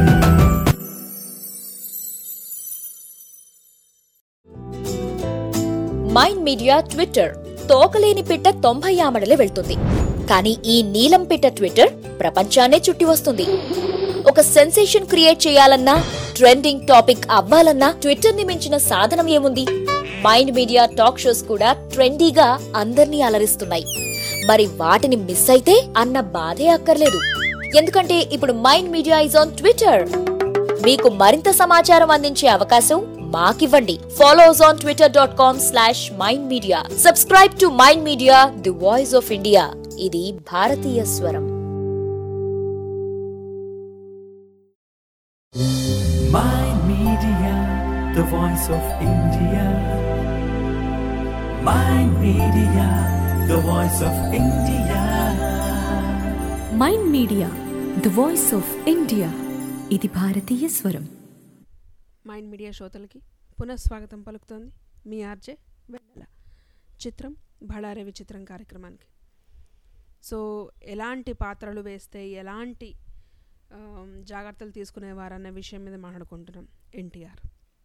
మైండ్ మీడియా ట్విట్టర్ తోకలేని పిట్ట తొంభై ఆమడలే వెళ్తుంది, కానీ ఈ నీలం పిట్ట ట్విట్టర్ ప్రపంచాన్నే చుట్టి వస్తుంది. ఒక సెన్సేషన్ క్రియేట్ చేయాలన్నా, ట్రెండింగ్ టాపిక్ అవ్వాలన్నా ట్విట్టర్ ని మించిన సాధనం ఏముంది? మైండ్ మీడియా టాక్ షోస్ కూడా ట్రెండీగా అందర్నీ అలరిస్తున్నాయి. మరి వాటిని మిస్ అయితే అన్న బాధే అక్కర్లేదు. ఎందుకంటే ఇప్పుడు mind media is on twitter. మీకు మరింత సమాచారం అందించే అవకాశం మాకివ్వండి. Follows on twitter dot com slash mind media. Subscribe to mind media the voice of India. ఇది భారతీయ స్వరం. Mind Media, the voice of India. Mind Media, the voice of India. Mind media the voice of India. ఇది భారతీయ స్వరం. Mind media శ్రోతలకి పునఃస్వాగతం పలుకుతోంది మీ RJ వెన్నెల. చిత్రం బళారే విచిత్రం కార్యక్రమానికి. సో ఎలాంటి పాత్రలు వేస్తే ఎలాంటి జాగ్రత్తలు తీసుకునేవారన్న విషయం మీద మాట్లాడుకుంటున్నాం. ఎన్టీఆర్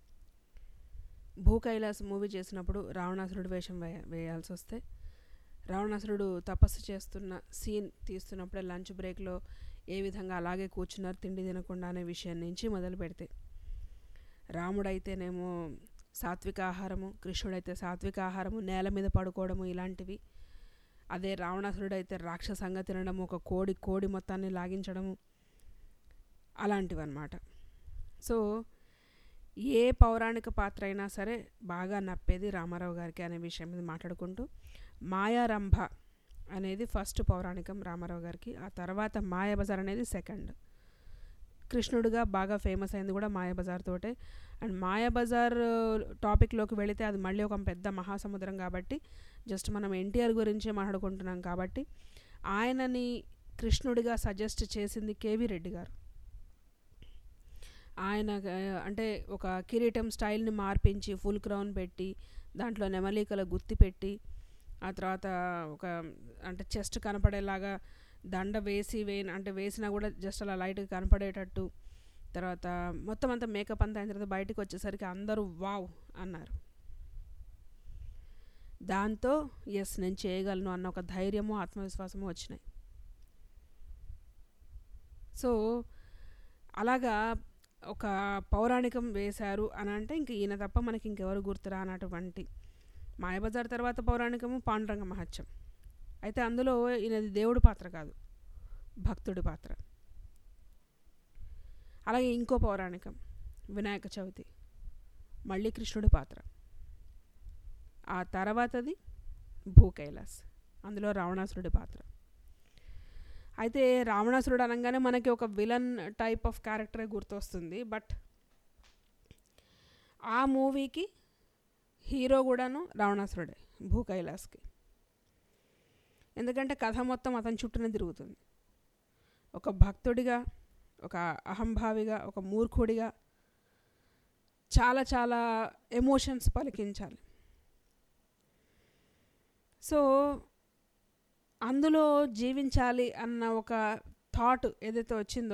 భూ కైలాస్ మూవీ చేసినప్పుడు రావణాసురుడు వేషం వేయ వేయాల్సి వస్తే రావణాసురుడు తపస్సు చేస్తున్న సీన్ తీస్తున్నప్పుడే లంచ్ బ్రేక్లో ఏ విధంగా అలాగే కూర్చున్నారు తిండి తినకుండా అనే విషయం నుంచి మొదలు పెడితే, రాముడైతేనేమో సాత్విక ఆహారము, కృష్ణుడైతే సాత్విక ఆహారము, నేల మీద పడుకోవడము ఇలాంటివి. అదే రావణాసురుడైతే రాక్షసంగా తినడము, ఒక కోడి కోడి మొత్తాన్ని లాగించడము అలాంటివి అన్నమాట. సో ఏ పౌరాణిక పాత్ర అయినా సరే బాగా నప్పేది రామారావు గారికి అనే విషయం మీద మాట్లాడుకుంటూ, మాయారంభ అనేది ఫస్ట్ పౌరాణికం రామారావు గారికి. ఆ తర్వాత మాయాబజార్ అనేది సెకండ్. కృష్ణుడిగా బాగా ఫేమస్ అయింది కూడా మాయాబజార్ తోటే. అండ్ మాయాబజార్ టాపిక్లోకి వెళితే అది మళ్ళీ ఒక పెద్ద మహాసముద్రం కాబట్టి జస్ట్ మనం ఎన్టీఆర్ గురించే మాట్లాడుకుంటున్నాం కాబట్టి ఆయనని కృష్ణుడిగా సజెస్ట్ చేసింది కేవీ రెడ్డి గారు. ఆయన అంటే ఒక కిరీటం స్టైల్ని మార్పించి ఫుల్ క్రౌన్ పెట్టి దాంట్లో నెమలికల గుత్తి పెట్టి ఆ తర్వాత ఒక అంటే చెస్ట్ కనపడేలాగా దండ వేసి వేయి అంటే వేసినా కూడా జస్ట్ అలా లైట్గా కనపడేటట్టు, తర్వాత మొత్తం అంతా మేకప్ అంతా అయిన తర్వాత బయటకు వచ్చేసరికి అందరూ వావ్ అన్నారు. దాంతో ఎస్ నేను చేయగలను అన్న ఒక ధైర్యము ఆత్మవిశ్వాసము వచ్చినాయి. సో అలాగా ఒక పౌరాణికం వేశారు అని అంటే ఇంక ఈయన తప్ప మనకి ఇంకెవరు గుర్తురా అన్నటువంటి. మాయాబజార్ తర్వాత పౌరాణికము పాండురంగ మహత్యం. అయితే అందులో ఈయనది దేవుడి పాత్ర కాదు, భక్తుడి పాత్ర. అలాగే ఇంకో పౌరాణికం వినాయక చవితి, మళ్ళీ కృష్ణుడి పాత్ర. ఆ తర్వాతది భూ కైలాస్, అందులో రావణాసురుడి పాత్ర. అయితే రావణాసురుడు అనగానే మనకి ఒక విలన్ టైప్ ఆఫ్ క్యారెక్టరే గుర్తొస్తుంది. బట్ ఆ మూవీకి హీరో కూడాను రావణాసురుడే భూ కైలాస్కి. ఎందుకంటే కథ మొత్తం అతని చుట్టూనే తిరుగుతుంది. ఒక భక్తుడిగా, ఒక అహంభావిగా, ఒక మూర్ఖుడిగా చాలా చాలా ఎమోషన్స్ పలికించాలి. సో అందులో జీవించాలి అన్న ఒక థాట్ ఏదైతే వచ్చిందో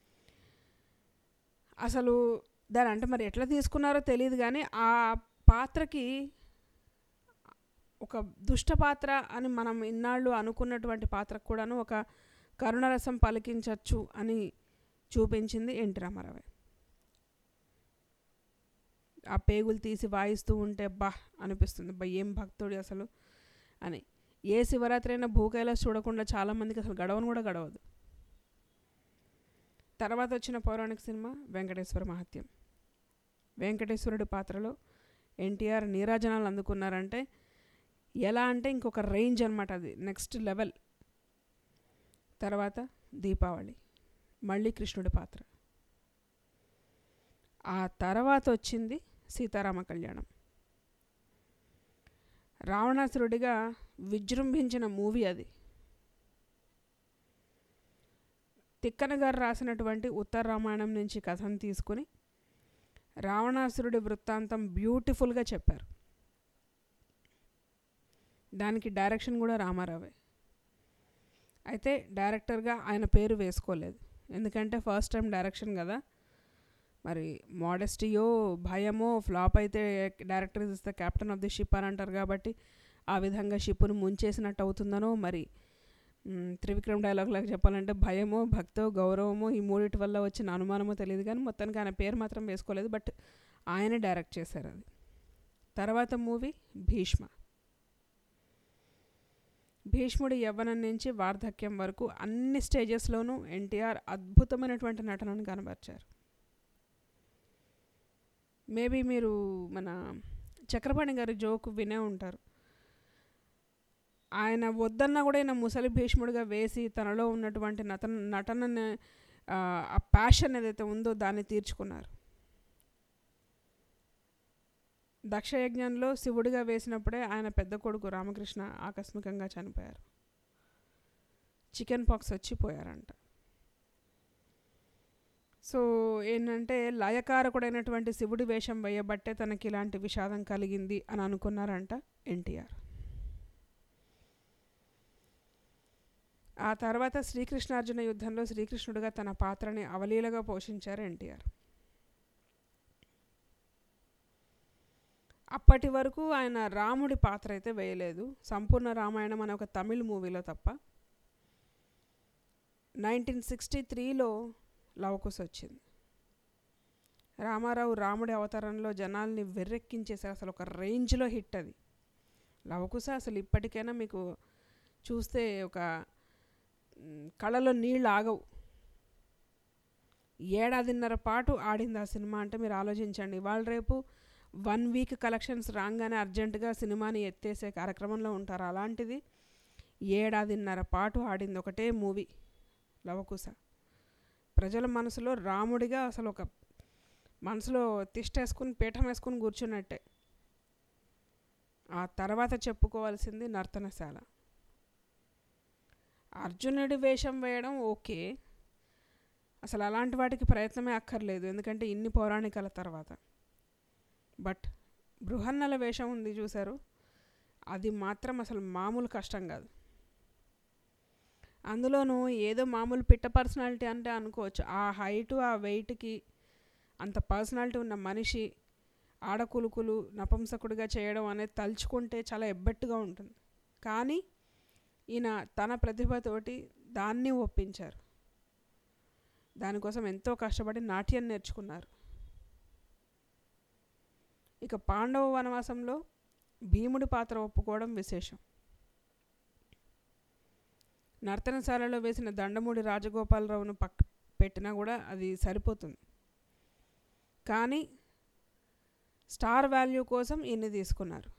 అసలు దాని అంటే మరి ఎట్లా తీసుకున్నారో తెలియదు కానీ ఆ పాత్రకి ఒక దుష్ట పాత్ర అని మనం ఇన్నాళ్ళు అనుకున్నటువంటి పాత్రకు కూడాను ఒక కరుణరసం పలికించవచ్చు అని చూపించింది ఎన్టీ రామారావు. ఆ పేగులు తీసి వాయిస్తూ ఉంటే బా అనిపిస్తుంది, బా ఏం భక్తుడు అసలు అని. ఏ శివరాత్రి అయినా భూకైలాస్ చూడకుండా చాలామందికి అసలు గడవను కూడా గడవదు. తర్వాత వచ్చిన పౌరాణిక సినిమా వెంకటేశ్వర మహత్యం. వెంకటేశ్వరుడి పాత్రలో ఎన్టీఆర్ నీరాజనాలు అందుకున్నారంటే ఎలా అంటే ఇంకొక రేంజ్ అనమాట, అది నెక్స్ట్ లెవెల్. తర్వాత దీపావళి, మళ్ళీ కృష్ణుడి పాత్ర. ఆ తర్వాత వచ్చింది సీతారామ కళ్యాణం. రావణాసురుడిగా విజృంభించిన మూవీ అది. తిక్కన గారు రాసినటువంటి ఉత్తర రామాయణం నుంచి కథను తీసుకుని రావణాసురుడి వృత్తాంతం బ్యూటిఫుల్గా చెప్పారు. దానికి డైరెక్షన్ కూడా రామారావే. అయితే డైరెక్టర్గా ఆయన పేరు వేసుకోలేదు, ఎందుకంటే ఫస్ట్ టైం డైరెక్షన్ కదా. మరి మోడెస్టీయో భయమో ఫ్లాప్ అయితే director is the captain of the ship అని అంటారు కాబట్టి ఆ విధంగా షిప్ను ముంచేసినట్టు అవుతుందనో, మరి త్రివిక్రమ్ డైలాగ్లాగా చెప్పాలంటే భయమో భక్తో గౌరవమో ఈ మూడిటి వల్ల వచ్చిన అనుమానమో తెలియదు కానీ మొత్తానికి ఆయన పేరు మాత్రం వేసుకోలేదు. బట్ ఆయనే డైరెక్ట్ చేశారు అది. తర్వాత మూవీ భీష్మ. భీష్ముడి యవ్వనం నుంచి వార్ధక్యం వరకు అన్ని స్టేజెస్లోనూ ఎన్టీఆర్ అద్భుతమైనటువంటి నటనను కనబరిచారు. మేబీ మీరు మన చక్రపాణి గారి జోక్ వినే ఉంటారు. ఆయన వద్దన్నా కూడా ఈయన ముసలి భీష్ముడిగా వేసి తనలో ఉన్నటువంటి నటన నటనని ఆ ప్యాషన్ ఏదైతే ఉందో దాన్ని తీర్చుకున్నారు. దక్షయజ్ఞంలో శివుడిగా వేసినప్పుడే ఆయన పెద్ద కొడుకు రామకృష్ణ ఆకస్మికంగా చనిపోయారు. చికెన్ పాక్స్ వచ్చి పోయారంట. సో ఏంటంటే లయకారకుడైనటువంటి శివుడి వేషం వేయబట్టే తనకి ఇలాంటి విషాదం కలిగింది అని అనుకున్నారంట ఎన్టీఆర్. ఆ తర్వాత శ్రీకృష్ణార్జున యుద్ధంలో శ్రీకృష్ణుడిగా తన పాత్రని అవలీలగా పోషించారు ఎన్టీఆర్. అప్పటి వరకు ఆయన రాముడి పాత్ర అయితే వేయలేదు, సంపూర్ణ రామాయణం అనే ఒక తమిళ్ మూవీలో తప్ప. నైన్టీన్ సిక్స్టీ త్రీలో లవకుశ వచ్చింది. రామారావు రాముడి అవతారంలో జనాల్ని వెర్రెక్కించేసారు, అసలు ఒక రేంజ్లో హిట్ అది. లవకుశ అసలు ఇప్పటికైనా మీకు చూస్తే ఒక కళ్ళలో నీళ్ళు ఆగవు. ఏడాదిన్నర పాటు ఆడింది ఆ సినిమా అంటే మీరు ఆలోచించండి. ఇవాళ రేపు వన్ వీక్ కలెక్షన్స్ రాగానే అర్జెంటుగా సినిమాని ఎత్తేసే కార్యక్రమంలో ఉంటారు. అలాంటిది ఏడాదిన్నర పాటు ఆడింది ఒకటే మూవీ లవకుశ. ప్రజల మనసులో రాముడిగా అసలు ఒక మనసులో తిష్ట వేసుకుని పీఠం వేసుకుని కూర్చున్నట్టే. ఆ తర్వాత చెప్పుకోవాల్సింది నర్తనశాల. అర్జునుడి వేషం వేయడం ఓకే, అసలు అలాంటి వాటికి ప్రయత్నమే అక్కర్లేదు ఎందుకంటే ఇన్ని పౌరాణికాల తర్వాత. బట్ బృహన్నల వేషం ఉంది చూసారు, అది మాత్రం అసలు మామూలు కష్టం కాదు. అందులోనూ ఏదో మామూలు పిట్ట పర్సనాలిటీ అంటే అనుకోవచ్చు. ఆ హైటు ఆ వెయిట్కి అంత పర్సనాలిటీ ఉన్న మనిషి ఆడకులుకులు నపుంసకుడిగా చేయడం అనేది తలుచుకుంటే చాలా ఎబ్బెట్టుగా ఉంటుంది. కానీ ఈయన తన ప్రతిభతోటి దాన్ని ఒప్పించారు. దానికోసం ఎంతో కష్టపడి నాట్యం నేర్చుకున్నారు. ఇక పాండవ వనవాసంలో భీముడి పాత్ర ఒప్పుకోవడం విశేషం. నర్తనశాలలో వేసిన దండమూడి రాజగోపాలరావును పక్క పెట్టినా కూడా అది సరిపోతుంది. కానీ స్టార్ వాల్యూ కోసం ఈయన్ని తీసుకున్నారు.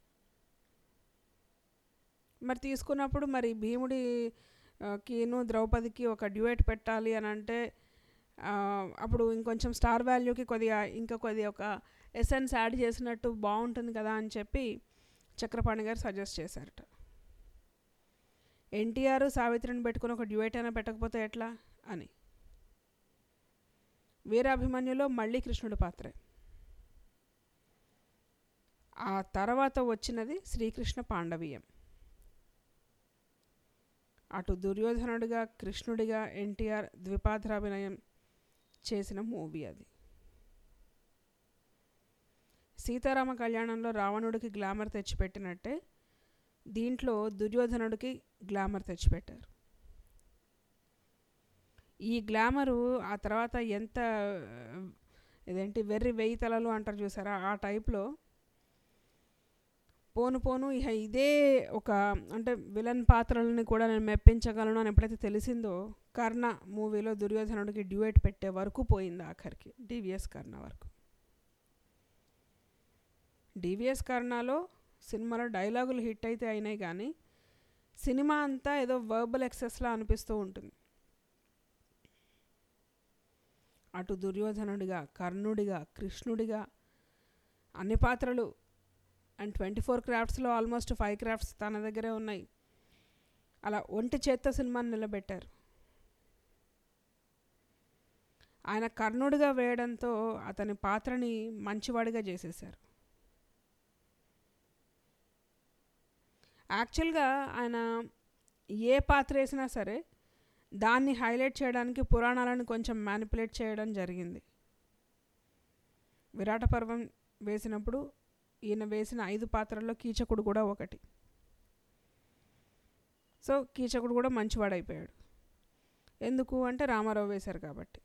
మరి తీసుకున్నప్పుడు మరి భీముడికిను ద్రౌపదికి ఒక డ్యూయట్ పెట్టాలి అని అంటే అప్పుడు ఇంకొంచెం స్టార్ వాల్యూకి కొద్దిగా ఇంకా కొద్దిగా ఒక ఎసెన్స్ యాడ్ చేసినట్టు బాగుంటుంది కదా అని చెప్పి చక్రపాణి గారు సజెస్ట్ చేశారట. ఎన్టీఆర్ సావిత్రిని పెట్టుకుని ఒక డ్యూయట్ అయినా పెట్టకపోతే ఎట్లా అని. వీరాభిమన్యులో మళ్ళీ కృష్ణుడి పాత్రే. ఆ తర్వాత వచ్చినది శ్రీకృష్ణ పాండవీయం. అటు దుర్యోధనుడిగా కృష్ణుడిగా ఎన్టీఆర్ ద్విపాత్రాభినయం చేసిన మూవీ అది. సీతారామ కళ్యాణంలో రావణుడికి గ్లామర్ తెచ్చిపెట్టినట్టే దీంట్లో దుర్యోధనుడికి గ్లామర్ తెచ్చిపెట్టారు. ఈ గ్లామరు ఆ తర్వాత ఎంత ఇదేంటి వెర్రి వెయ్యి తలలు అంటారు చూసారా, ఆ టైప్లో పోను పోను ఇహ ఇదే ఒక అంటే విలన్ పాత్రలని కూడా నేను మెప్పించగలను అని ఎప్పుడైతే తెలిసిందో కర్ణ మూవీలో దుర్యోధనుడికి డ్యూయట్ పెట్టే వరకు పోయింది ఆఖరికి, డివిఎస్ కర్ణ వరకు. డివిఎస్ కర్ణలో సినిమాలో డైలాగులు హిట్ అయితే అయినాయి కానీ సినిమా అంతా ఏదో వర్బల్ ఎక్సెస్లా అనిపిస్తూ ఉంటుంది. అటు దుర్యోధనుడిగా కర్ణుడిగా కృష్ణుడిగా అన్ని పాత్రలు అండ్ ట్వంటీ ఫోర్ క్రాఫ్ట్స్లో ఆల్మోస్ట్ ఫైవ్ క్రాఫ్ట్స్ తన దగ్గరే ఉన్నాయి. అలా ఒంటి చేత్తో సినిమాని నిలబెట్టారు. ఆయన కర్ణుడిగా వేయడంతో అతని పాత్రని మంచివాడిగా చేసేశారు. యాక్చువల్గా ఆయన ఏ పాత్ర వేసినా సరే దాన్ని హైలైట్ చేయడానికి పురాణాలను కొంచెం మ్యానిపులేట్ చేయడం జరిగింది. విరాట పర్వం వేసినప్పుడు ఈయన వేసిన ఐదు పాత్రల్లో కీచకుడు కూడా ఒకటి. సో కీచకుడు కూడా మంచివాడైపోయాడు. ఎందుకు అంటే రామారావు వేశారు కాబట్టి.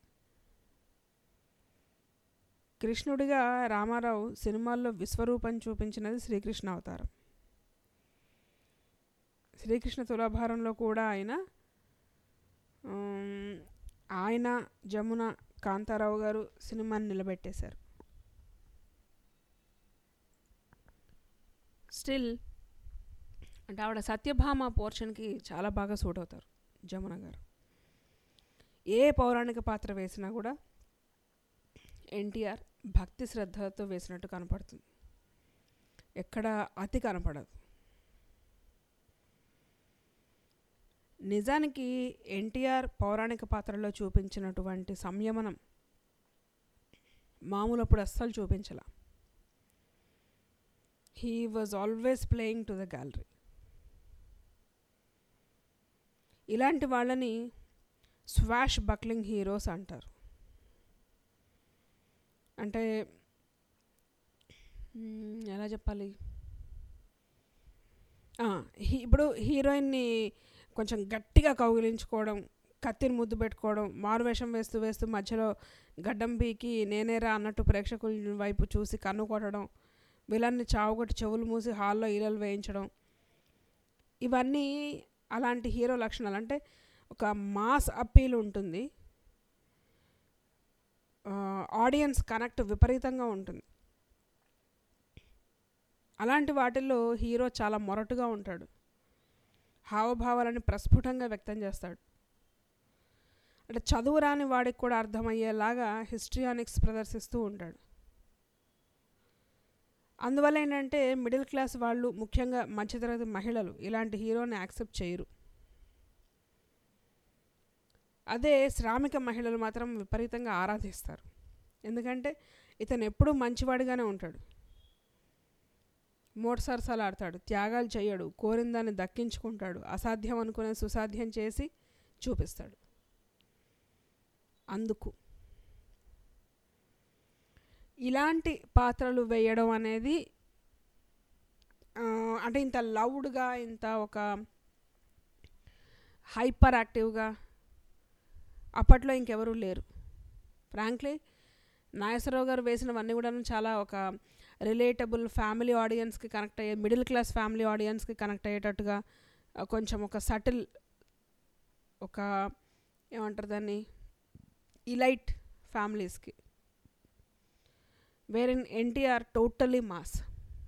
కృష్ణుడిగా రామారావు సినిమాల్లో విశ్వరూపం చూపించినది శ్రీకృష్ణ అవతారం. శ్రీకృష్ణ తులాభారంలో కూడా ఆయన ఆయన జమున కాంతారావు గారు సినిమాని నిలబెట్టేశారు. స్టిల్ అంటే ఆవిడ సత్యభామ పోర్షన్కి చాలా బాగా సూట్ అవుతారు జమున గారు. ఏ పౌరాణిక పాత్ర వేసినా కూడా ఎన్టీఆర్ భక్తి శ్రద్ధతో వేసినట్టు కనపడుతుంది, ఎక్కడ అతి కనపడదు. నిజానికి ఎన్టీఆర్ పౌరాణిక పాత్రలో చూపించినటువంటి సంయమనం మామూలప్పుడు అస్సలు చూపించాల. He was always playing to the gallery. ఇలాంటి వాళ్ళని స్వాష్ బక్లింగ్ హీరోస్ అంటారు. అంటే ఎలా చెప్పాలి, ఇప్పుడు హీరోయిన్ని కొంచెం గట్టిగా కౌగిలించుకోవడం, కత్తిని ముద్దు పెట్టుకోవడం, మారువేషం వేస్తూ వేస్తూ మధ్యలో గడ్డం పీకి నేనేరా అన్నట్టు ప్రేక్షకుల వైపు చూసి కన్ను కొట్టడం, విలన్ని చావుగొట్టి చెవులు మూసి హాల్లో ఈలలు వేయించడం, ఇవన్నీ అలాంటి హీరో లక్షణాలు. అంటే ఒక మాస్ అప్పీల్ ఉంటుంది, ఆడియన్స్ కనెక్ట్ విపరీతంగా ఉంటుంది. అలాంటి వాటిల్లో హీరో చాలా మొరటుగా ఉంటాడు, హావభావాలని ప్రస్ఫుటంగా వ్యక్తం చేస్తాడు. అంటే చదువు రాని వాడికి కూడా అర్థమయ్యేలాగా హిస్ట్రియానిక్స్ ప్రదర్శిస్తూ ఉంటాడు. అందువల్ల ఏంటంటే మిడిల్ క్లాస్ వాళ్ళు, ముఖ్యంగా మధ్యతరగతి మహిళలు ఇలాంటి హీరోని యాక్సెప్ట్ చేయరు. అదే శ్రామిక మహిళలు మాత్రం విపరీతంగా ఆరాధిస్తారు. ఎందుకంటే ఇతను ఎప్పుడూ మంచివాడిగానే ఉంటాడు, మోటసరసాలు ఆడతాడు, త్యాగాలు చేయడు, కోరిన దాన్ని దక్కించుకుంటాడు, అసాధ్యం అనుకునే సుసాధ్యం చేసి చూపిస్తాడు. అందుకు ఇలాంటి పాత్రలు వేయడం అనేది అంటే ఇంత లౌడ్గా, ఇంత ఒక హైపర్ యాక్టివ్గా అప్పట్లో ఇంకెవరూ లేరు. ఫ్రాంక్లీ నాగేశ్వరరావు గారు వేసినవన్నీ కూడా చాలా ఒక రిలేటబుల్ ఫ్యామిలీ ఆడియన్స్కి కనెక్ట్ అయ్యే, మిడిల్ క్లాస్ ఫ్యామిలీ ఆడియన్స్కి కనెక్ట్ అయ్యేటట్టుగా, కొంచెం ఒక సటిల్, ఒక ఏమంటారు దాన్ని, ఇలైట్ ఫ్యామిలీస్కి. Where in NTR totally mass.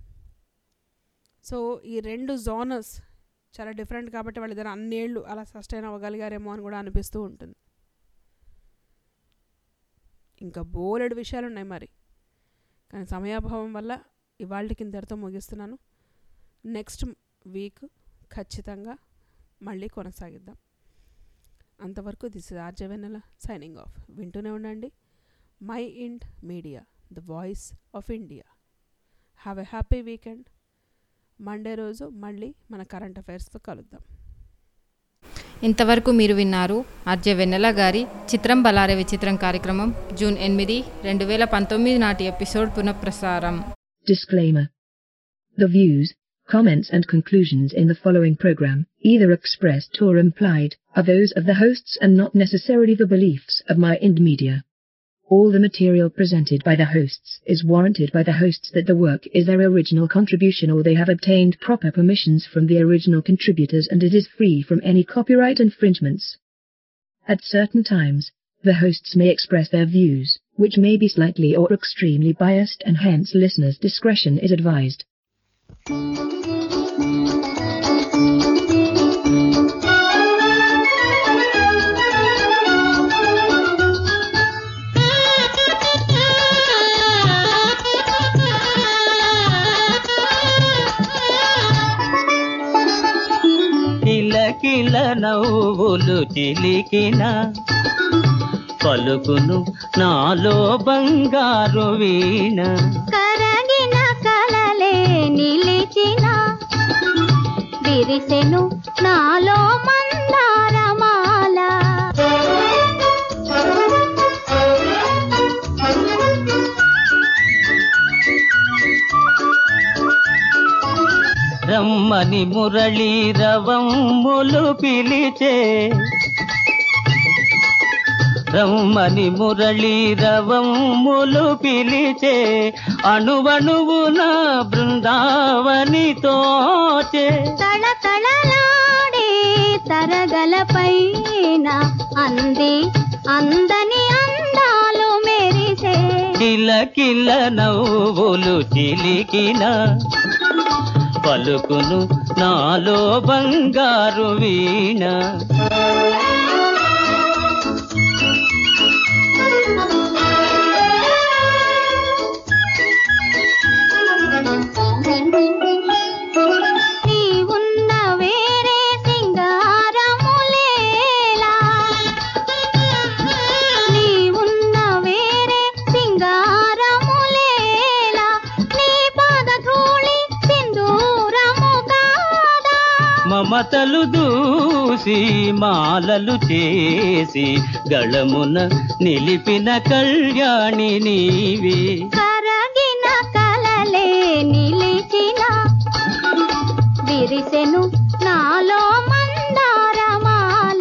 So ఈ రెండు జోనర్స్ చాలా డిఫరెంట్ కాబట్టి వాళ్ళిద్దరు అన్నేళ్ళు అలా సస్టైన్ అవ్వగలిగారేమో అని కూడా అనిపిస్తూ ఉంటుంది. ఇంకా బోలెడు విషయాలు ఉన్నాయి మరి, కానీ సమయాభావం వల్ల ఇవాళకి ఇంతటితో ముగిస్తున్నాను. నెక్స్ట్ వీక్ ఖచ్చితంగా మళ్ళీ కొనసాగిద్దాం. అంతవరకు this is RJ Vennela signing off. వింటూనే ఉండండి mind media, the voice of India. Have a happy weekend. Monday రోజు మళ్ళీ మన కరెంట్ అఫైర్స్తో కలుద్దాం. ఇంతవరకు మీరు విన్నారు ఆర్జే వెన్నెల గారి చిత్రం బలారే విచిత్రం కార్యక్రమం జూన్ ఎనిమిది రెండు వేల పంతొమ్మిది నాటి ఎపిసోడ్ పునఃప్రసారం. Disclaimer. The views, comments and conclusions in the following program, either expressed or implied, are those of the hosts and not necessarily the beliefs of Mind Media. All the material presented by the hosts is warranted by the hosts that the work is their original contribution or they have obtained proper permissions from the original contributors and it is free from any copyright infringements. At certain times, the hosts may express their views, which may be slightly or extremely biased and hence listeners' discretion is advised. కిలకిల నవ్వులు చిలికిన పలుకును నాలో బంగారు వీణ కరగిన కలలే నిలిచిన విరిసెను నాలో మందారమాల రమ్మని మురళీ రవమ్ములు పిలిచే రమ్మని మురళీ రవమ్ములు పిలిచే అణువణువున బృందావని తోచే తళతళలాడే తరగలపైన అంది అందని అందాలు మెరిసే కిలకిల నవ్వులు చిలికిన పలుకును నాలో బంగారు వీణ నీవున్న వేరే సింగారములేలా నీవున్న వేరే సింగారములేలా నీ పాదధూళి సింధూరము కాదా మమతలు దూసి మాలలు చేసి గళమున నిలిపిన కళ్యాణి నీవే కరగిన కలలే నిలిచిన విరిసెను నాలో మందారమాల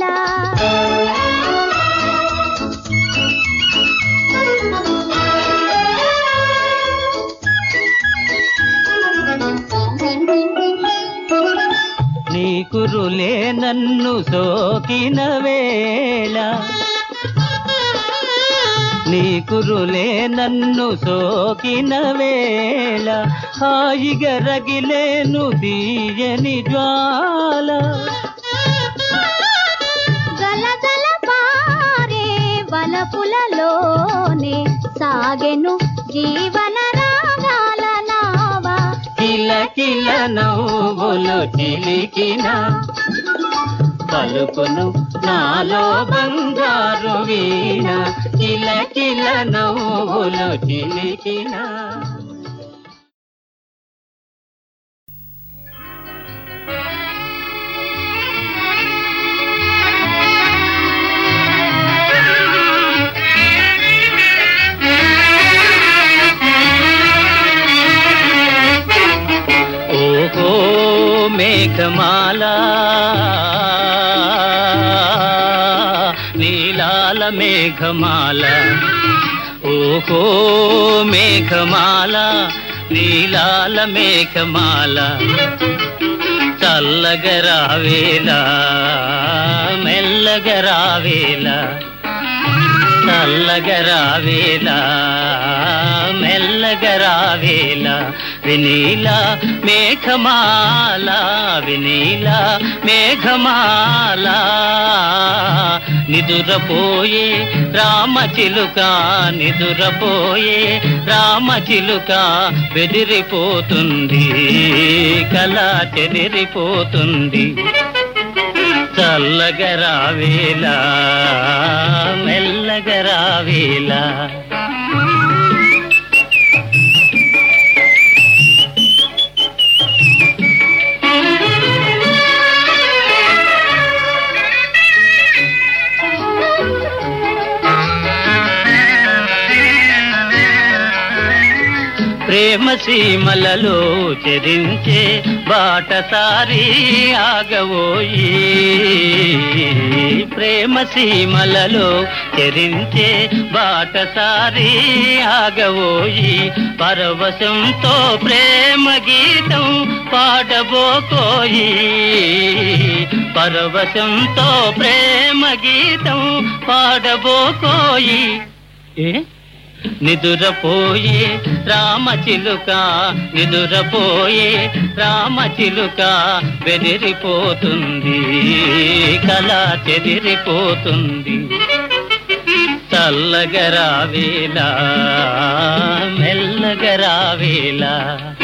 నీ కురులే నన్ను సోకిన వేళ నీ కురులే నన్ను సోకిన వేళ హాయిగా రగిలేను తీయని జ్వాల గలగల పారే వలపులలోనే సాగెను జీవన రాగాల నావా కిలకిల నవ్వులు చిలికిన పలుకును నాలో బంగారు వీణ కిలకిల నవ్వులు చిలికిన ఓహో మేఘమాల నీలాల మేఘమాల ఓహో మేఘమాల నీలాల మేఘమాల చల్లగరావేలా మెల్లగరావేలా చల్లగరావేలా మెల్లగరావేలా వినీల మేఘమాల వినీల మేఘమాల నిదురపోయే రామచిలుక నిదురపోయే రామచిలుక బెదిరిపోతుంది కళ చెదిరిపోతుంది చల్లగరావేలా మెల్లగరావేలా ప్రేమ సీమలలో చెరించే బాటసారి ఆగవోయి, ప్రేమ సీమలలో చెరించే బాటసారి ఆగవోయి, పరవశంతో ప్రేమ గీతం పాడబోకోయి, పరవశంతో ప్రేమ గీతం పాడబోకోయి. ఏ నిదురపోయే రామచిలుక, నిదురపోయే రామచిలుక బెదిరిపోతుంది, కళ చెదిరిపోతుంది. చల్లగరావేలా మెల్లగరావేలా